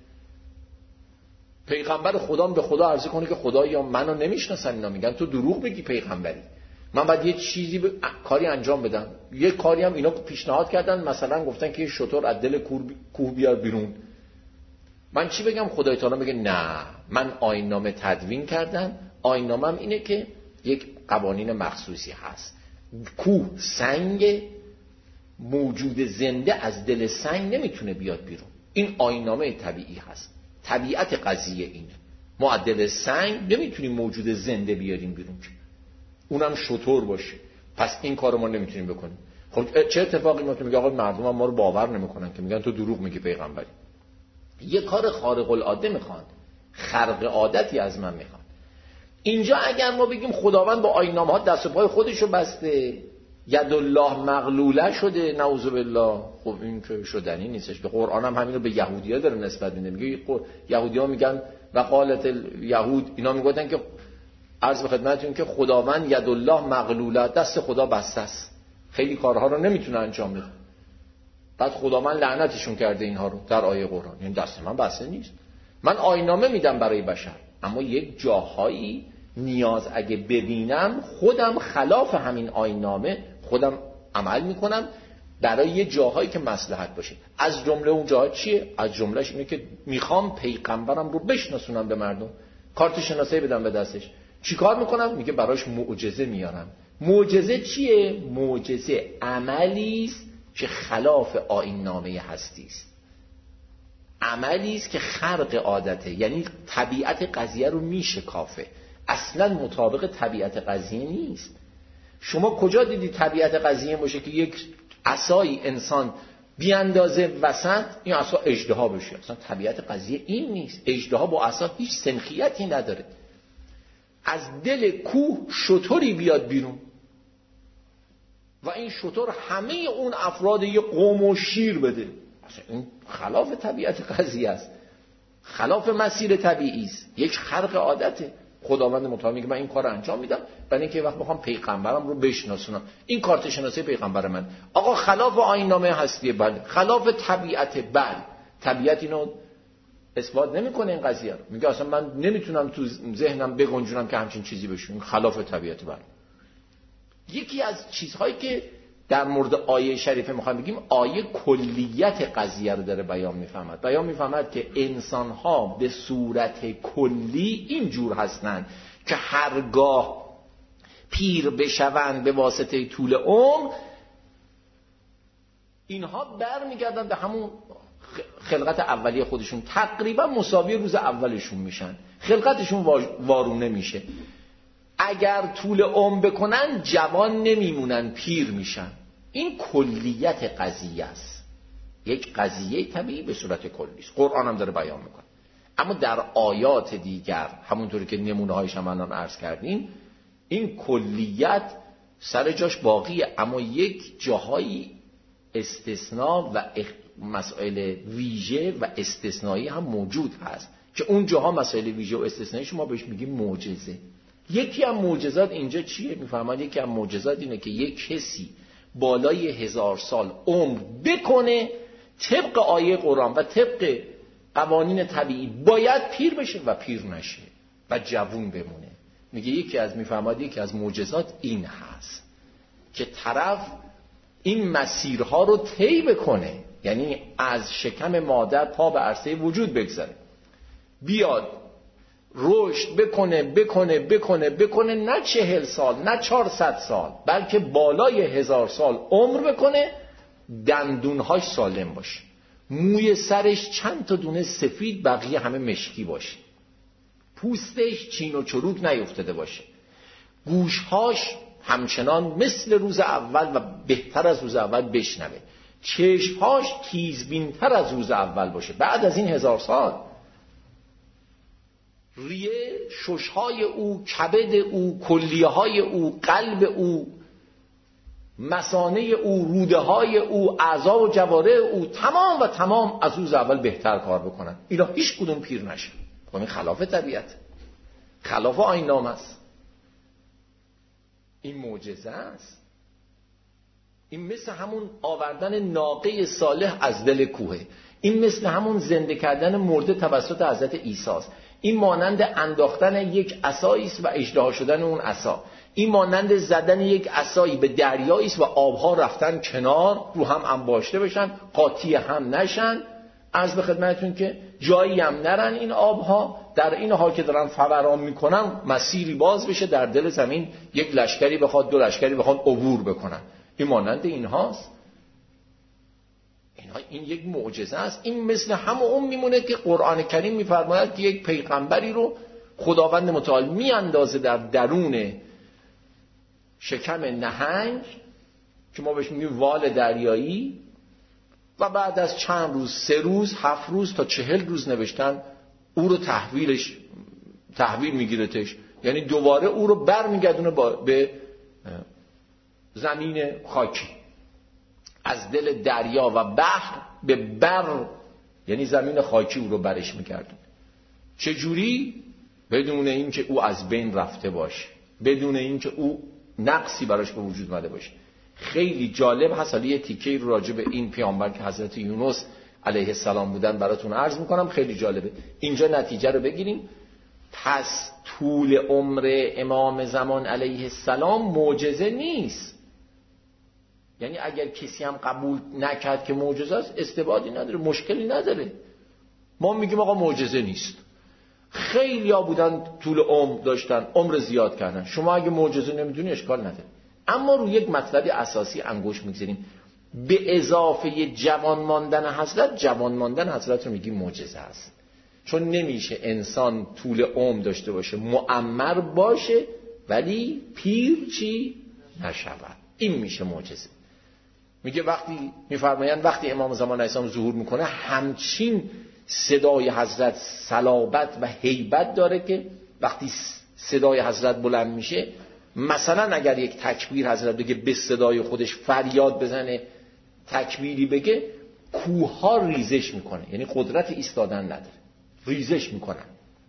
پیغمبر خدا به خدا عرض کنه که خدایا منو نمیشناسن، اینا میگن تو دروغ میگی پیغمبری، من باید یه چیزی کاری انجام بدم. یه کاری هم اینا پیشنهاد کردن، مثلا گفتن که یه شتر از دل کوه بیار بیرون. من چی بگم؟ خدای تعالی میگه نه، من آیین‌نامه تدوین کردم، آیین‌نامه هم اینه که یک قوانین مخصوصی هست. کوه سنگ، موجود زنده از دل سنگ نمیتونه بیاد بیرون. این آیین‌نامه طبیعی هست. طبیعت قضیه اینه. ما از دل سنگ نمیتونیم موجود زنده بیاریم بیرون، اونم شطور باشه. پس این کارو ما نمیتونیم بکنیم. خب چه اتفاقی میفته؟ میگه آقا مردم هم ما رو باور نمیکنن که میگن تو دروغ میگی پیغمبری. یه کار خارق العاده میخوان، خرق عادتی از من میخوان. اینجا اگر ما بگیم خداوند با آیین‌نامه‌ها دست و پای خودشو بسته، ید الله مغلوله شده، نعوذ بالله، خب این که شدنی نیستش. که قرآن هم همین رو به یهودی‌ها داره نسبت میده. میگه یهودی‌ها میگن و قالت الیهود، اینا میگفتن که عرض به خدمتتون که خداوند ید الله مغلوله، دست خدا بسته است، خیلی کارها رو نمیتونه انجام بده. بعد خداوند لعنتشون کرده اینها رو در آیه قرآن. یعنی دست من بسته نیست. من آیین‌نامه میدم برای بشر، اما یک جاهایی نیاز اگه ببینم خودم خلاف همین آیین‌نامه خودم عمل میکنم برای یه جاهایی که مصلحت باشه. از جمله اون جاها چیه؟ از جملهش اینه که میخوام پیغمبرم رو بشناسونم به مردم، کارت شناسایی بدم به دستش. چی کار میکنم؟ میگه براش معجزه میارم. معجزه چیه؟ معجزه عملی است که خلاف آیین‌نامه هستی است، عملی است که خرق عادته، یعنی طبیعت قضیه رو میشکافه، اصلا مطابق طبیعت قضیه نیست. شما کجا دیدی طبیعت قضیه باشه که یک عصایی انسان بیاندازه وسط این عصا اژدها بشه؟ اصلا طبیعت قضیه این نیست. اژدها با عصا هیچ سنخیتی نداره. از دل کوه شتری بیاد بیرون و این شتر همه اون افراد یه قوم و شیر بده، اصلا این خلاف طبیعت قضیه است، خلاف مسیر طبیعی است، یک خرق عادته. خداوند متعال میگه من این کار انجام میدم برای اینکه وقت بخوام پیغمبرم رو بشناسونم. این کارت شناسی پیغمبر من. آقا خلاف آیین‌نامه هستیه، بله. خلاف طبیعت، بله. طبیعت اینو اثبات نمیکنه این قضیه رو. میگه اصلا من نمیتونم تو ذهنم بگنجونم که همچین چیزی بشه. خلاف طبیعت، بله. یکی از چیزهایی که در مورد آیه شریفه میخوام بگیم، آیه کلیت قضیه رو داره بیان میفهمد که انسان‌ها به صورت کلی اینجور هستند که هرگاه پیر بشوند به واسطه طول عمر، اینها برمیگردن به همون خلقت اولیه خودشون، تقریبا مساوی روز اولشون میشن، خلقتشون وارونه میشه. اگر طول عمر بکنن جوان نمیمونن، پیر میشن. این کلیت قضیه است، یک قضیه طبیعی به صورت کلی است. قرآن هم داره بیان میکنه. اما در آیات دیگر همونطوری که نمونه هایش هم الان عرض کردیم، این کلیت سر جاش باقیه، اما یک جاهایی استثناء و مسائل ویژه و استثنایی هم موجود هست که اون جاها مسائل ویژه و استثنایی شما بهش میگیم معجزه. یکی از معجزات اینجا چیه؟ میفهمید یکی از معجزات اینه که یک کسی بالای 1000 سال عمر بکنه، طبق آیه قرآن و طبق قوانین طبیعی باید پیر بشه و پیر نشه و جوون بمونه. میگه یکی از معجزات این هست که طرف این مسیرها رو طی بکنه، یعنی از شکم مادر پا به عرصه وجود بگذاره، بیاد رشد بکنه نه 40 سال نه 400 سال، بلکه بالای 1000 سال عمر بکنه، دندونهاش سالم باشه، موی سرش چند تا دونه سفید بقیه همه مشکی باشه، پوستش چین و چروک نیفتاده باشه، گوشهاش همچنان مثل روز اول و بهتر از روز اول بشنوه، چشمهاش تیزبین‌تر از روز اول باشه. بعد از این 1000 سال ریه، ششهای او، کبد او، کلیه‌های او، قلب او، مثانه او، روده های او، اعضا و جوارح او تمام و تمام از روز اول بهتر کار بکنن. اینا هیچ کدوم پیر نشه. خب این خلاف طبیعت، خلاف آیین‌نامه است. این معجزه است. این مثل همون آوردن ناقه صالح از دل کوه، این مثل همون زنده کردن مرده توسط حضرت عیسی است. این مانند انداختن یک عصایی است و اژدها شدن اون عصا. این مانند زدن یک عصایی به دریایی است و آبها رفتن کنار، رو هم انباشته بشن، قاطی هم نشن. عرض به خدمتتون که جایی هم نرن این آبها، در این حال که دارن فوران میکنن مسیری باز بشه در دل زمین، یک لشکری بخواد، دو لشکری بخواد عبور بکنن. این مانند اینهاست. این یک معجزه است. این مثل همون میمونه که قرآن کریم میفرماید که یک پیغمبری رو خداوند متعال میاندازه در درون شکم نهنگ که ما بهش میگیم وال دریایی، و بعد از چند روز، 3 روز، 7 روز تا 40 روز نوشتن او رو تحویل میگیرتش، یعنی دوباره او رو برمیگردونه به زمین خاکی، از دل دریا و بحر به بر، یعنی زمین خاکی او رو برش میگردونه. چجوری؟ بدون اینکه او از بین رفته باشه، بدون اینکه او نقصی براش به وجود اومده باشه. خیلی جالب هست. حالا یه تیکه رو راجع به این پیامبر که حضرت یونس علیه السلام بودن براتون عرض میکنم، خیلی جالبه. اینجا نتیجه رو بگیریم. پس طول عمر امام زمان علیه السلام معجزه نیست. یعنی اگر کسی هم قبول نکرد که معجزه است، استبعادی نداره، مشکلی نداره. ما میگیم آقا معجزه نیست. خیلی ها بودن طول عمر داشتن، عمر زیاد کردن. شما اگه معجزه نمیدونی اشکال نداره. اما روی یک مطلب اساسی انگوش میگذاریم، به اضافه جوان ماندن حضرت، جوان ماندن حضرت رو میگیم معجزه است. چون نمیشه انسان طول عمر داشته باشه، معمر باشه، ولی پیر چی نشود. این میشه معجزه. میگه وقتی میفرمایند وقتی امام زمان علیه السلام ظهور میکنه، همچین صدای حضرت صلابت و هیبت داره که وقتی صدای حضرت بلند میشه، مثلا اگر یک تکبیر حضرت بگه، به صدای خودش فریاد بزنه، تکبیری بگه، کوه ها ریزش میکنه. یعنی قدرت ایستادن نداره، ریزش میکنن.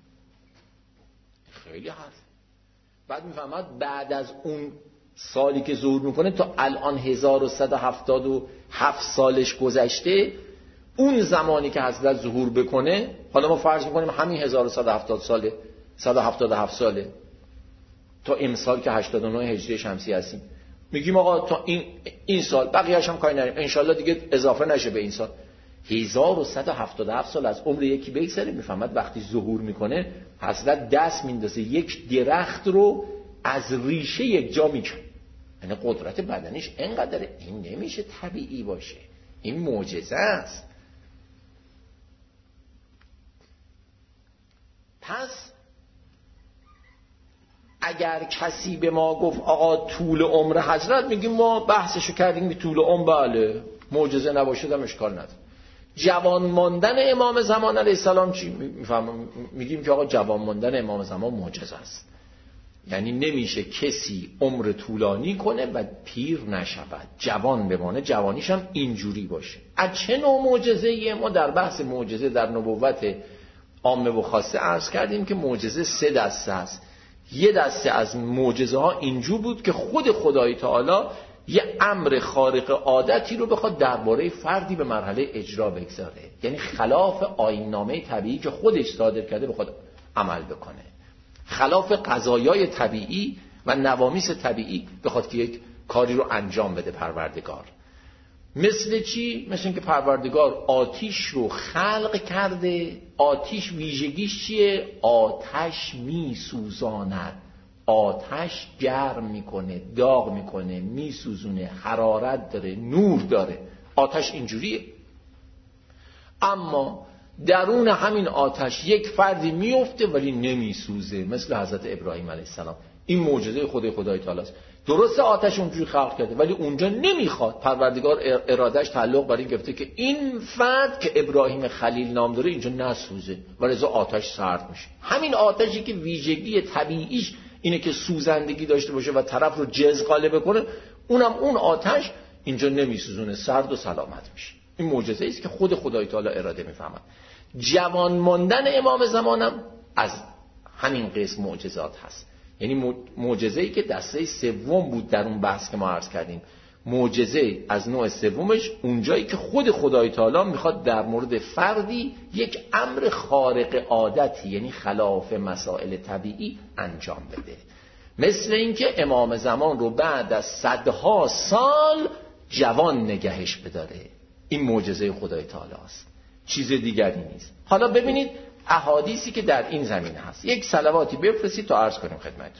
خیلی هست. بعد میفهمد بعد از اون سالی که ظهور میکنه تا الان 1177 سالش گذشته، اون زمانی که حضرت ظهور بکنه، حالا ما فرض میکنیم همین 1170 ساله، 177 ساله تا امسال که 89 هجری شمسی هستیم، میگیم آقا تا این سال، بقیه‌اش هم کاری نداریم، انشالله دیگه اضافه نشه به این سال. 1177 سال از عمر یکی بگذره، میفهمد وقتی ظهور میکنه حضرت دست میندازه یک درخت رو از ریشه یک جا میکنه. یعنی قدرت بدنش اینقدره. این نمیشه طبیعی باشه، این معجزه است. پس اگر کسی به ما گفت آقا طول عمر حضرت، میگیم ما بحثشو کردیم که طول عمر بله معجزه نباشه هم اشکال نداره. جوان ماندن امام زمان علیه السلام چی میگیم که آقا جوان ماندن امام زمان معجزه است. یعنی نمیشه کسی عمر طولانی کنه و پیر نشود، جوان بمانه، جوانیش هم اینجوری باشه. از چه نوع معجزه‌ای؟ ما در بحث معجزه در نبوت عامه و خاصه عرض کردیم که معجزه 3 دسته است. یه دسته از معجزه ها اینجور بود که خود خدای تعالی یه امر خارق عادتی رو بخواد درباره فردی به مرحله اجرا بگذاره، یعنی خلاف آیین‌نامه طبیعی که خودش صادر کرده بخواد عمل بکنه، خلاف قضایای طبیعی و نوامیس طبیعی بخواد که یک کاری رو انجام بده پروردگار. مثل چی؟ مثل اینکه پروردگار آتش رو خلق کرده. آتش ویژگیش چیه؟ آتش میسوزاند. آتش گرم میکنه، داغ میکنه، میسوزونه، حرارت داره، نور داره. آتش اینجوریه. اما درون همین آتش یک فردی میفته ولی نمیسوزه، مثل حضرت ابراهیم علیه السلام. این معجزه خدای تعالی است. درسته آتش اونجوری خلق کرده ولی اونجا نمیخواد. پروردگار ارادش تعلق بر این گرفته که این فرد که ابراهیم خلیل نام داره اینجا نسوزه و لذا آتش سرد میشه. همین آتشی که ویژگی طبیعیش اینه که سوزندگی داشته باشه و طرف رو جذب بکنه، اونم اون آتش اینجا نمیسوزونه، سرد و سلامت میشه. این معجزه است که خود خدای تعالی اراده میفهمد. جوان ماندن امام زمانم از همین قسم معجزات هست. یعنی معجزه‌ای که دسته سوم بود در اون بحث که ما عرض کردیم. معجزه از نوع سومش اونجایی که خود خدای تعالی میخواد در مورد فردی یک امر خارق عادتی، یعنی خلاف مسائل طبیعی انجام بده. مثل اینکه امام زمان رو بعد از صدها سال جوان نگهش بداره. این معجزه خدای تعالی است. چیز دیگری نیست. حالا ببینید احادیثی که در این زمینه هست. یک صلواتی بفرستید تا عرض کنیم خدمتتون.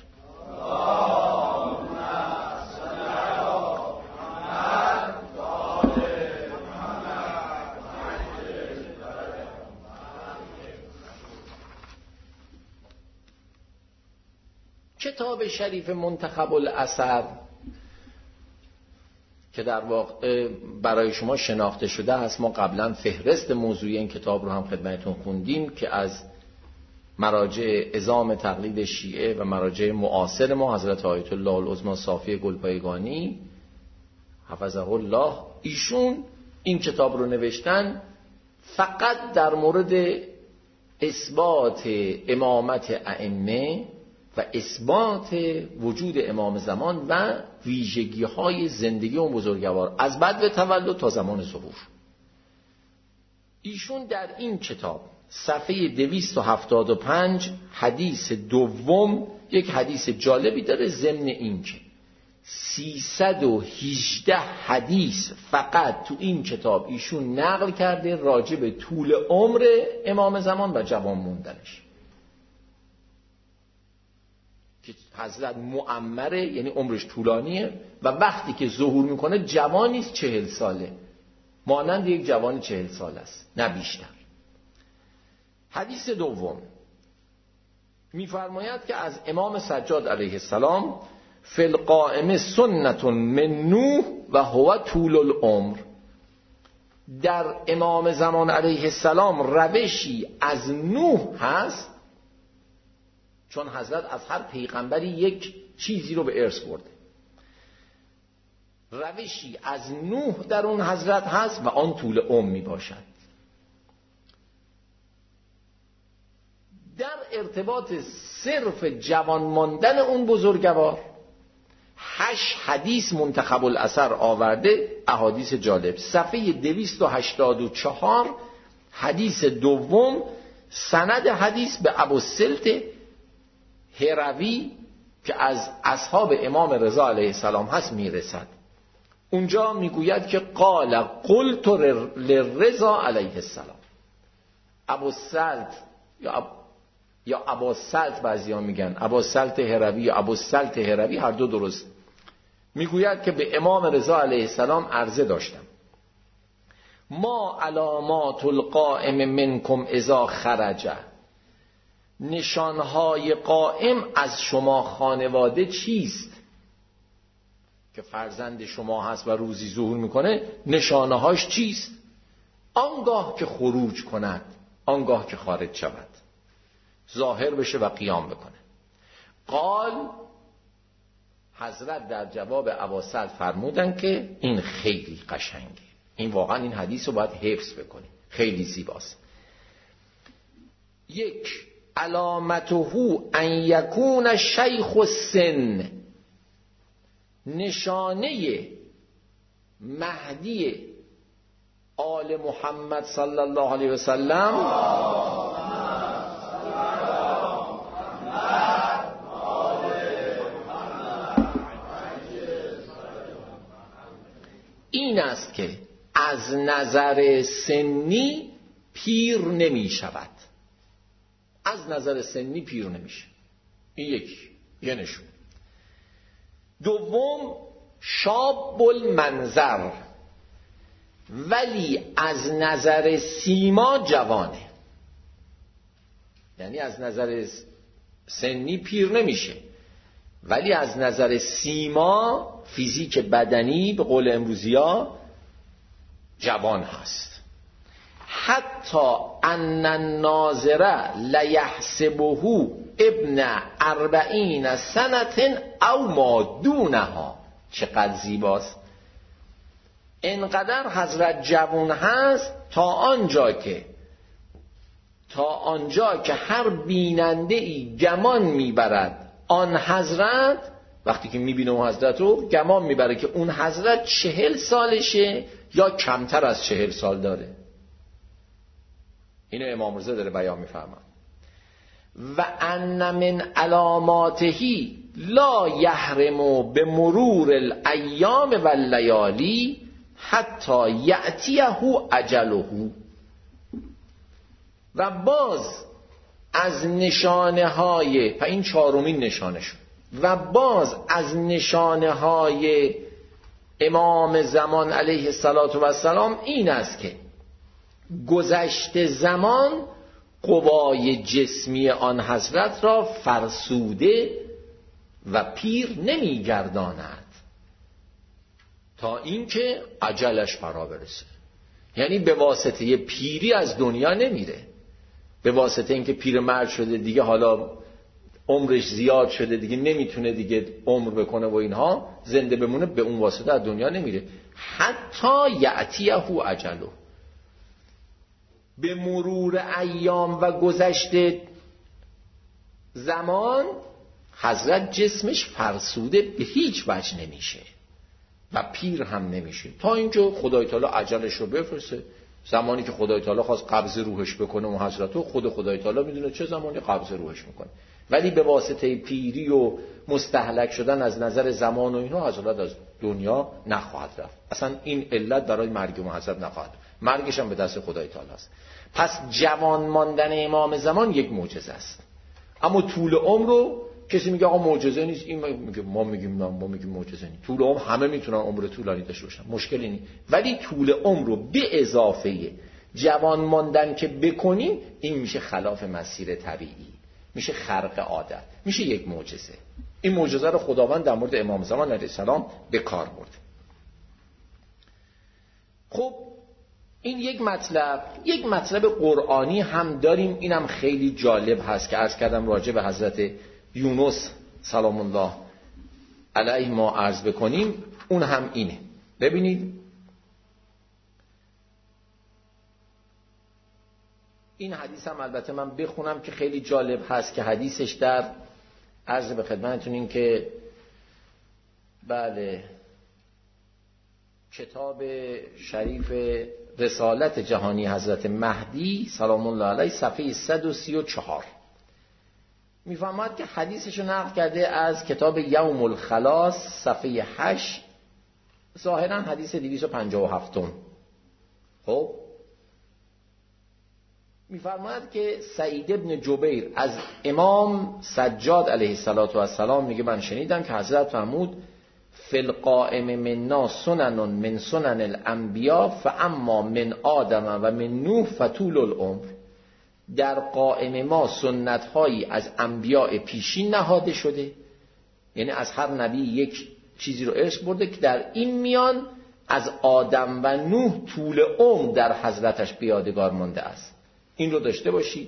کتاب شریف منتخب الاثر که در واقع برای شما شناخته شده است، ما قبلا فهرست موضوعی این کتاب رو هم خدمتتون خوندیم که از مراجع عظام تقلید شیعه و مراجع معاصر ما حضرت آیت الله العظمی صافی گلپایگانی حفظه الله، ایشون این کتاب رو نوشتن فقط در مورد اثبات امامت ائمه و اثبات وجود امام زمان و ویژگی‌های زندگی اون بزرگوار از بعد تولد تا زمان ظهور. ایشون در این کتاب صفحه 275 حدیث دوم یک حدیث جالبی داره، ضمن این که 318 حدیث فقط تو این کتاب ایشون نقل کرده راجع به طول عمر امام زمان و جوان موندنش، که حضرت معمره، یعنی عمرش طولانیه و وقتی که ظهور میکنه جوان نیست، 40 ساله، مانند یک جوان 40 ساله است نه بیشتر. حدیث دوم میفرماید که از امام سجاد علیه السلام فی القائم سنت من نوح و هو طول العمر، در امام زمان علیه السلام روشی از نوح هست، چون حضرت از هر پیغمبری یک چیزی رو به ارث برده، روشی از نوح در اون حضرت هست و آن طول عمر می باشد. در ارتباط صرف جوان ماندن اون بزرگوار 8 حدیث منتخب الاثر آورده، احادیث جالب. صفحه 284 حدیث دوم، سند حدیث به ابوالسلط هروی که از اصحاب امام رضا علیه السلام هست میرسد. اونجا میگوید که قال قلت للرضا علیه السلام. ابوالسلط یا ابوالسلط بعضیا میگن ابوالسلط هروی یا ابوالسلط هروی، هر دو درست. میگوید که به امام رضا علیه السلام عرضه داشتم ما علامات القائم منکم اذا خرج، نشانهای قائم از شما خانواده چیست؟ که فرزند شما هست و روزی ظهور میکنه، نشانهاش چیست؟ آنگاه که خروج کند، آنگاه که خارج شود، ظاهر بشه و قیام بکنه. قال، حضرت در جواب ابوالسلط فرمودن که این خیلی قشنگه، این واقعا این حدیث رو باید حفظ بکنی، خیلی زیباست. یک، علامته ان یکون شیخ السن، نشانه مهدی آل محمد صلی الله علیه و سلم این است که از نظر سنی پیر نمی شود، از نظر سنی پیر نمیشه. این یه نشون. دوم، شاب المنظر، ولی از نظر سیما جوانه، یعنی از نظر سنی پیر نمیشه ولی از نظر سیما، فیزیک بدنی به قول امروزیا جوان هست. حتی ان الناظر لیحسبه ابن 40 سنة او ما دونها. چقدر زیباست. انقدر حضرت جوان هست تا آنجا که هر بیننده ای گمان میبرد آن حضرت، وقتی که میبینه اون حضرت رو گمان میبره که اون حضرت 40 سالشه یا کمتر از 40 سال داره. اینو امام رضا داره بیان میفرماد. و ان من علاماتهی لا یحرم به مرور الایام و اللیالی حتی یأتیه اجله. و باز از نشانه های این چهارمین نشانه شد و باز از نشانه های امام زمان علیه السلام این است که گذشت زمان قوای جسمی آن حضرت را فرسوده و پیر نمیگرداند تا اینکه اجلش فرا برسه. یعنی به واسطه پیری از دنیا نمیره، به واسطه اینکه پیرمرد شده دیگه، حالا عمرش زیاد شده دیگه نمیتونه دیگه عمر بکنه و اینها زنده بمونه، به اون واسطه از دنیا نمیره. حتی یأتیه اجله، به مرور ایام و گذشت زمان حضرت جسمش فرسوده به هیچ وجه نمیشه و پیر هم نمیشه تا اینکه خدای تعالی اجلش رو بفرسته. زمانی که خدای تعالی خواست قبض روحش بکنه اون حضرت رو، خود خدای تعالی میدونه چه زمانی قبض روحش میکنه، ولی به واسطه پیری و مستهلک شدن از نظر زمان و اینها حضرت از دنیا نخواهد رفت. اصلا این علت برای مرگ اون حضرت نخواهد، مرگش هم به دست خدای تعالی است. پس جوان ماندن امام زمان یک معجزه است. اما طول عمر رو کسی میگه آقا معجزه نیست، این میگه ما میگیم معجزه نیست. طول عمر همه میتونن عمر طولانی داشته باشن، مشکلی نیست، ولی طول عمر رو به اضافه جوان ماندن که بکنیم این میشه خلاف مسیر طبیعی، میشه خرق عادت، میشه یک معجزه. این معجزه رو خداوند در مورد امام زمان علیه السلام به کار برد. خب این یک مطلب قرآنی هم داریم، اینم خیلی جالب هست که عرض کردم راجع به حضرت یونس سلام الله علیه ما عرض بکنیم. اون هم اینه، ببینید این حدیث هم البته من بخونم که خیلی جالب هست که حدیثش در عرض به خدمتتون این که بله کتاب شریف رسالت جهانی حضرت مهدی سلام الله علیه صفحه 134 میفهمد که حدیثشو نقل کرده از کتاب یوم الخلاص صفحه 8، ظاهرا حدیث 257. خب میفرماید که سعید ابن جبیر از امام سجاد علیه السلام میگه من شنیدم که حضرت فرمود فی القائم منا سنن من سنن الانبیاء فاما من آدم و من نوح فطول العمر. در قائم ما سنت هایی از انبیاء پیشین نهاده شده، یعنی از هر نبی یک چیزی رو ارث برده که در این میان از آدم و نوح طول عمر در حضرتش بیادگار مانده است. این رو داشته باشید.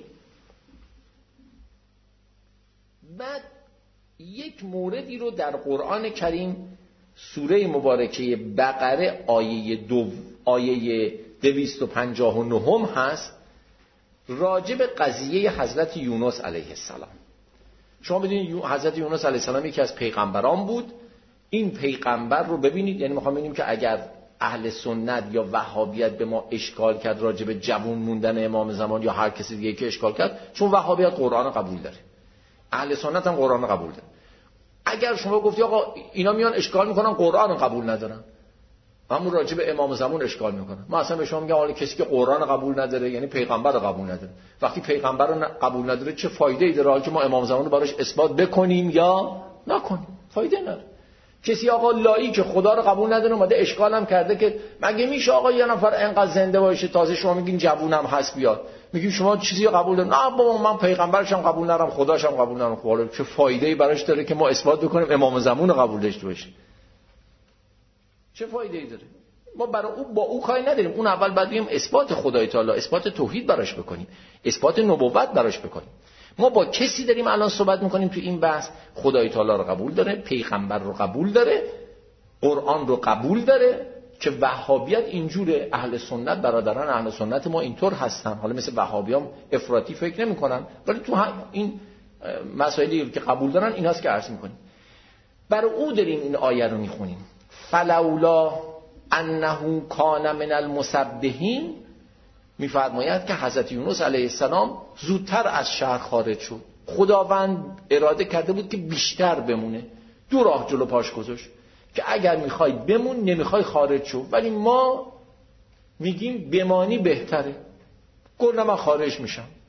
بعد یک موردی رو در قرآن کریم سوره مبارکه بقره آیه 259 هست راجع به قضیه حضرت یونس علیه السلام. شما بدونید حضرت یونس علیه السلام یکی از پیغمبران بود. این پیغمبر رو ببینید، یعنی میخوام ببینیم که اگر اهل سنت یا وهابیت به ما اشکال کرد راجع به جوان موندن امام زمان یا هر کسی دیگه که اشکال کرد، چون وهابیت قرآن قبول داره، اهل سنت هم قرآن قبول داره. اگر شما گفتی آقا اینا میان اشکال میکنن قرآن قبول ندارن، همون راجع به امام زمان اشکال میکنن، ما اصلا به شما میگم حالا کسی که قرآن قبول نداره یعنی پیغمبر رو قبول نداره. وقتی پیغمبر رو قبول نداره چه فایده ای داره که ما امام زمان رو براش اثبات بکنیم یا نکنیم؟ فایده نداره. کسی آقا لایی که خدا رو قبول نداره اومده اشکال هم کرده که مگه میشه آقا یه نفر انقدر زنده باشه تازه شما میگین جوونم هست بیاد، میگیم شما چیزی رو قبول دارید؟ نه بابا من پیغمبرش هم قبول ندارم، خداش هم قبول ندارم. خب چه فایده ای براش داره که ما اثبات بکنیم امام زمان رو قبول داشته باشیم؟ چه فایده ای داره؟ ما برای او با او کاری نداریم. اون اول بعد بگیم اثبات خدای تعالی، اثبات توحید براش بکنیم، اثبات نبوت براش بکنیم. ما با کسی داریم الان صحبت میکنیم تو این بحث خدای تعالی رو قبول داره، پیغمبر رو قبول داره، قرآن رو قبول داره، که وهابیت اینجوره. اهل سنت برادران اهل سنت ما اینطور هستن، حالا مثل وهابیام افراطی فکر نمیکنن، ولی تو این مسائلی که قبول دارن ایناست که عرض میکنیم. برای او داریم این آیه رو میخونیم. فلولا انه کان من المسبحین، میفرماید که حضرت یونس علیه السلام زودتر از شهر خارج شد. خداوند اراده کرده بود که بیشتر بمونه، دو راه جلو پاش گذاشت که اگر میخوای بمون نمیخوای خارج شو، ولی ما میگیم بمانی بهتره. گفت من خارج میشم.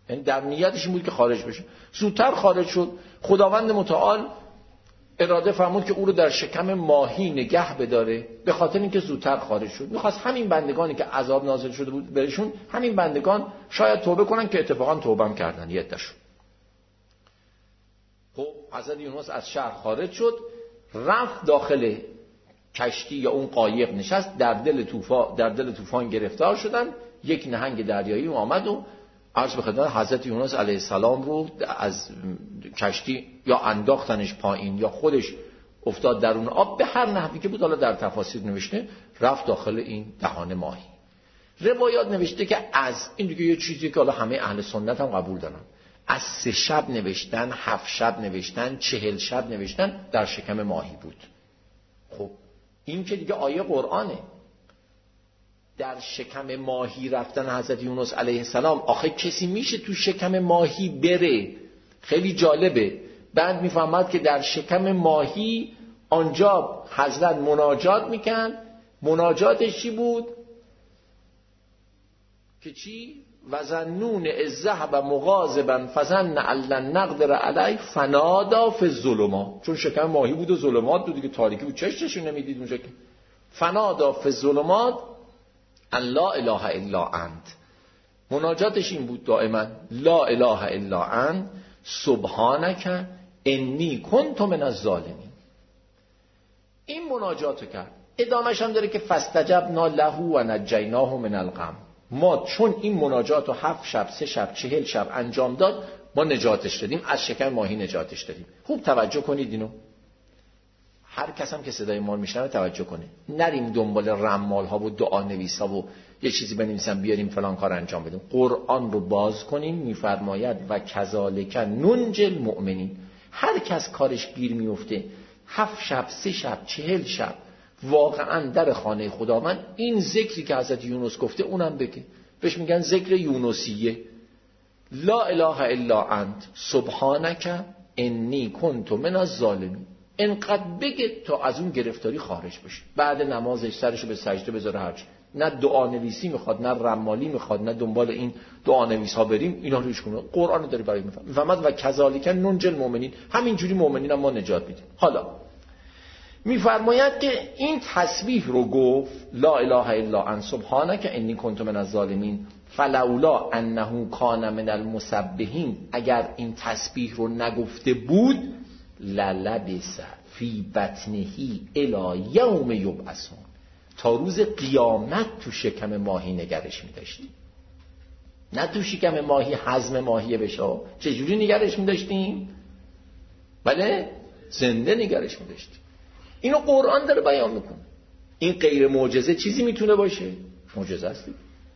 یعنی در نیتش این بود که خارج بشه. زودتر خارج شد. خداوند متعال اراده فرمود که او رو در شکم ماهی نگه بداره، به خاطر اینکه زودتر خارج شد. می‌خواست همین بندگانی که عذاب نازل شده بود برشون، همین بندگان شاید توبه کنن که اتفاقا توبه هم کردن یه عده‌شون. خب حضرت یونس از شهر خارج شد، رفت داخل کشتی یا اون قایق نشست، در دل طوفان گرفتار شدن. یک نهنگ دریایی آمد و عرض به خدمت حضرت یونس علیه السلام رو از کشتی یا انداختنش پایین یا خودش افتاد درون آب، به هر نحوی که بود، حالا در تفاسیر نوشته، رفت داخل این دهان ماهی. روایات نوشته که از این دیگه یه چیزی که حالا همه اهل سنت هم قبول دارن، از 3 شب نوشتن، 7 شب نوشتن، 40 شب نوشتن در شکم ماهی بود. خب این که دیگه آیه قرآنه. در شکم ماهی رفتن حضرت یونس علیه السلام، آخه کسی میشه تو شکم ماهی بره؟ خیلی جالبه. بعد میفهمد که در شکم ماهی آنجا حضرت مناجات میکن. مناجاتش چی بود؟ که چی؟ وظنون اذ ذهب مغاضبا فظن ان لن نقدر علیه فنادی فی الظلمات. چون شکم ماهی بود و ظلمات بود دیگه، تاریکی بود، چشمش نمیدید اونجا که. فنادی فی الظلمات ان لا اله الا انت. مناجاتش این بود دائما، لا اله الا انت سبحانک انی کنت من الظالمین. این مناجاتو کرد. ادامهش هم داره که فاستجبنا له و نجیناه من الغم. ما چون این مناجاتو 7 شب 3 شب 40 شب انجام داد، ما نجاتش دادیم، از شکم ماهی نجاتش دادیم. خوب توجه کنید اینو. هر کس هم که صدای ما رو میشنوه توجه کنه. نریم دنبال رمال ها و دعا نویس ها و یه چیزی بنویسن بیاریم فلان کار انجام بدیم. قرآن رو باز کنیم، میفرماید و کذالک ننجی المؤمنین. هر کس کارش گیر میفته 7 شب 3 شب 40 شب واقعا در خانه خداوند، این ذکری که حضرت یونس گفته اونم بگه. بهش میگن ذکر یونسیه. لا اله الا انت سبحانک انی کنت من الظالمین. اینقدر بگه تا از اون گرفتاری خارج بشه. بعد نمازش سرشو به سجده بذاره. هرچی نه دعا نویسی میخواد، نه رمالی میخواد، نه دنبال این دعا نویس ها بریم. اینا رو ریش کنه. قرآن داره برای میفهمد و کذالک ننجی المؤمنین. همینجوری مؤمنین هم ما نجات میدیم. حالا میفرماید که این تسبیح رو گفت، لا اله الا انت سبحانک انی کنت من الظالمین فلولا انه کان من المسبحین. اگر این تسبیح رو نگفته بود، للبس فی بطنهی الی یوم یبعثون. تا روز قیامت تو شکم ماهی نگرش می‌داشتیم. نه تو شکم ماهی هضم ماهی بشه. چجوری نگرش می‌داشتیم؟ بله زنده نگرش می‌داشتیم. اینو قرآن داره بیان میکنه. این غیر معجزه چیزی میتونه باشه؟ معجزه است.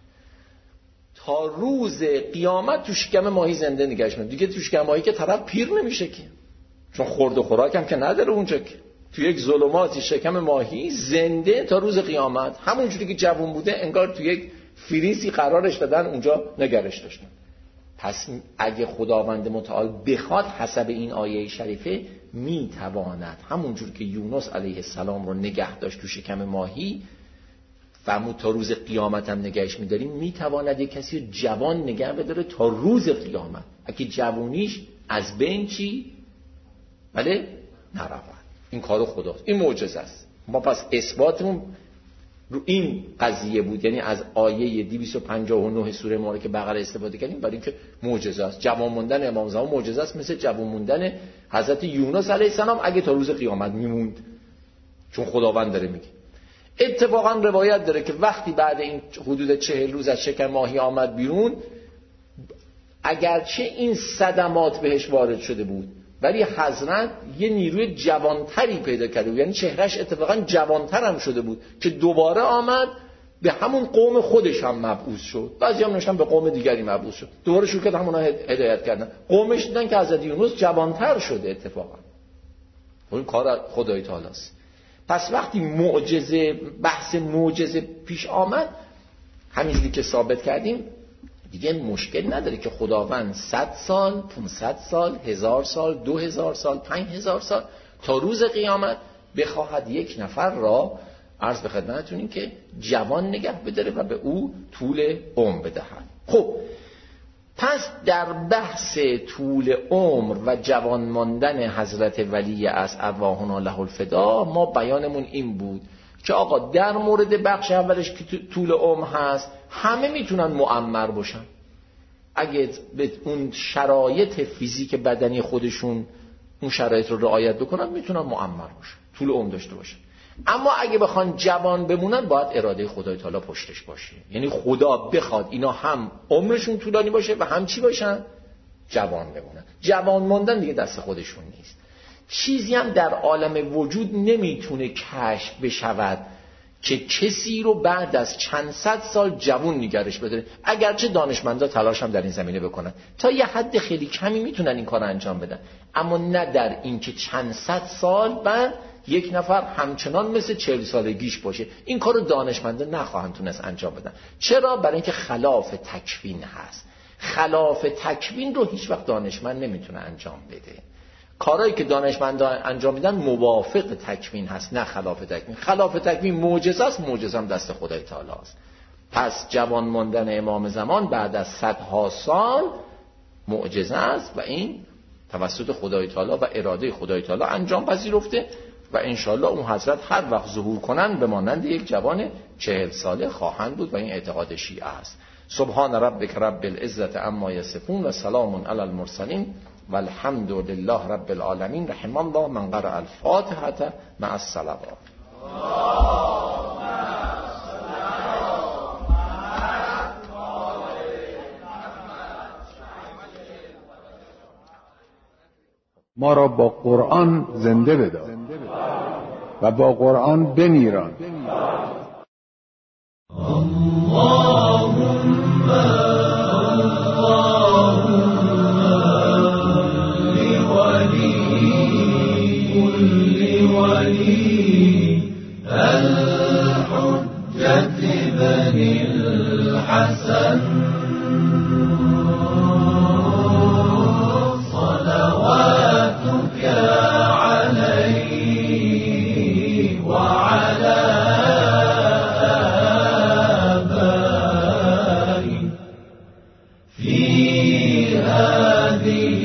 تا روز قیامت تو شکم ماهی زنده نگهش می‌داره. دیگه تو شکم ماهی که طرف پیر نمیشه که، چون خورد و خوراک هم که نداره اونجا که. تو یک ظلماتی شکم ماهی زنده تا روز قیامت، همونجوری که جوون بوده انگار تو یک فریزی قرارش دادن اونجا نگرش داشتن. پس اگه خداوند متعال بخواد حسب این آیه شریفه میتواند همونجور که یونس علیه السلام رو نگه داشت تو شکم ماهی، فرمود تا روز قیامت هم نگهش میداریم، میتواند یک کسی جوان نگه بداره تا روز قیامت. اگه جوونیش از بین چی؟ بله نرود. این کار خداست. این معجزه است. ما پس اثباتمون رو این قضیه بود، یعنی از آیه 259 سوره مبارکه بقره استفاده کردیم برای اینکه معجزه است. جوان موندن امام زمان معجزه است، مثل جوان موندن حضرت یونس علیه السلام اگه تا روز قیامت میموند، چون خداوند داره میگه. اتفاقا روایت داره که وقتی بعد این حدود 40 روز از شکم ماهی آمد بیرون، اگرچه این صدمات بهش وارد شده بود، ولی حضرت یه نیروی جوانتری پیدا کرده بود، یعنی چهرش اتفاقا جوانتر هم شده بود که دوباره آمد به همون قوم خودش هم مبعوث شد. بعضی هم نوشتن به قوم دیگری مبعوث شد. دوباره شروع کرد همونا هدایت کردن. قومش دیدن که حضرت یونس جوانتر شده اتفاقا. این کار خدای تعالی است. پس وقتی بحث معجزه پیش آمد، همینجوری که ثابت کردیم، دیگه مشکل نداره که خداوند 100 سال 500 سال 1000 سال 2000 سال 5000 سال تا روز قیامت بخواهد یک نفر را عرض به خدمتتون که جوان نگه بداره و به او طول عمر بدهد. خب پس در بحث طول عمر و جوان ماندن حضرت ولی از ارواحنا له الفدا ما بیانمون این بود که آقا در مورد بخش اولش که طول عمر هست همه میتونن معمر باشن اگه به اون شرایط فیزیک بدنی خودشون اون شرایط رو رعایت بکنن میتونن معمر باشن، طول عمر داشته باشن. اما اگه بخوان جوان بمونن باید اراده خدای تعالی پشتش باشه، یعنی خدا بخواد اینا هم عمرشون طولانی باشه و هم چی باشن؟ جوان بمونن. جوان ماندن دیگه دست خودشون نیست. چیزی هم در عالم وجود نمیتونه کشف بشود که کسی رو بعد از چند صد سال جوان نگرش بداره، اگرچه دانشمندا تلاش هم در این زمینه بکنن تا یه حد خیلی کمی میتونن این کار انجام بدن، اما نه در این که چند صد سال بعد یک نفر همچنان مثل 40 سالگیش باشه. این کارو دانشمندا نخواهند تونست انجام بدن. چرا؟ برای اینکه خلاف تکوین هست. خلاف تکوین رو هیچ وقت دانشمند نمیتونه انجام بده. کارهایی که دانشمندا انجام میدن موافق تکوین هست نه خلاف تکوین. خلاف تکوین معجزه است، معجزه هم دست خدای تعالی است. پس جوان ماندن امام زمان بعد از صدها سال معجزه است و این توسط خدای تعالی و اراده خدای تعالی انجام پذیرفته و انشالله اون حضرت هر وقت ظهور کنن به مانند یک جوان 40 ساله خواهند بود و این اعتقاد شیعه است. سبحان ربک رب العزة عما یصفون و سلام علی المرسلین و الحمد لله رب العالمین. رحم الله من قرأ الفاتحة مع الصلوات. ما را با قرآن زنده بدار و با قرآن بمیران. الحجة بني الحسن صلواتك عليه وعلى آبائه في هذه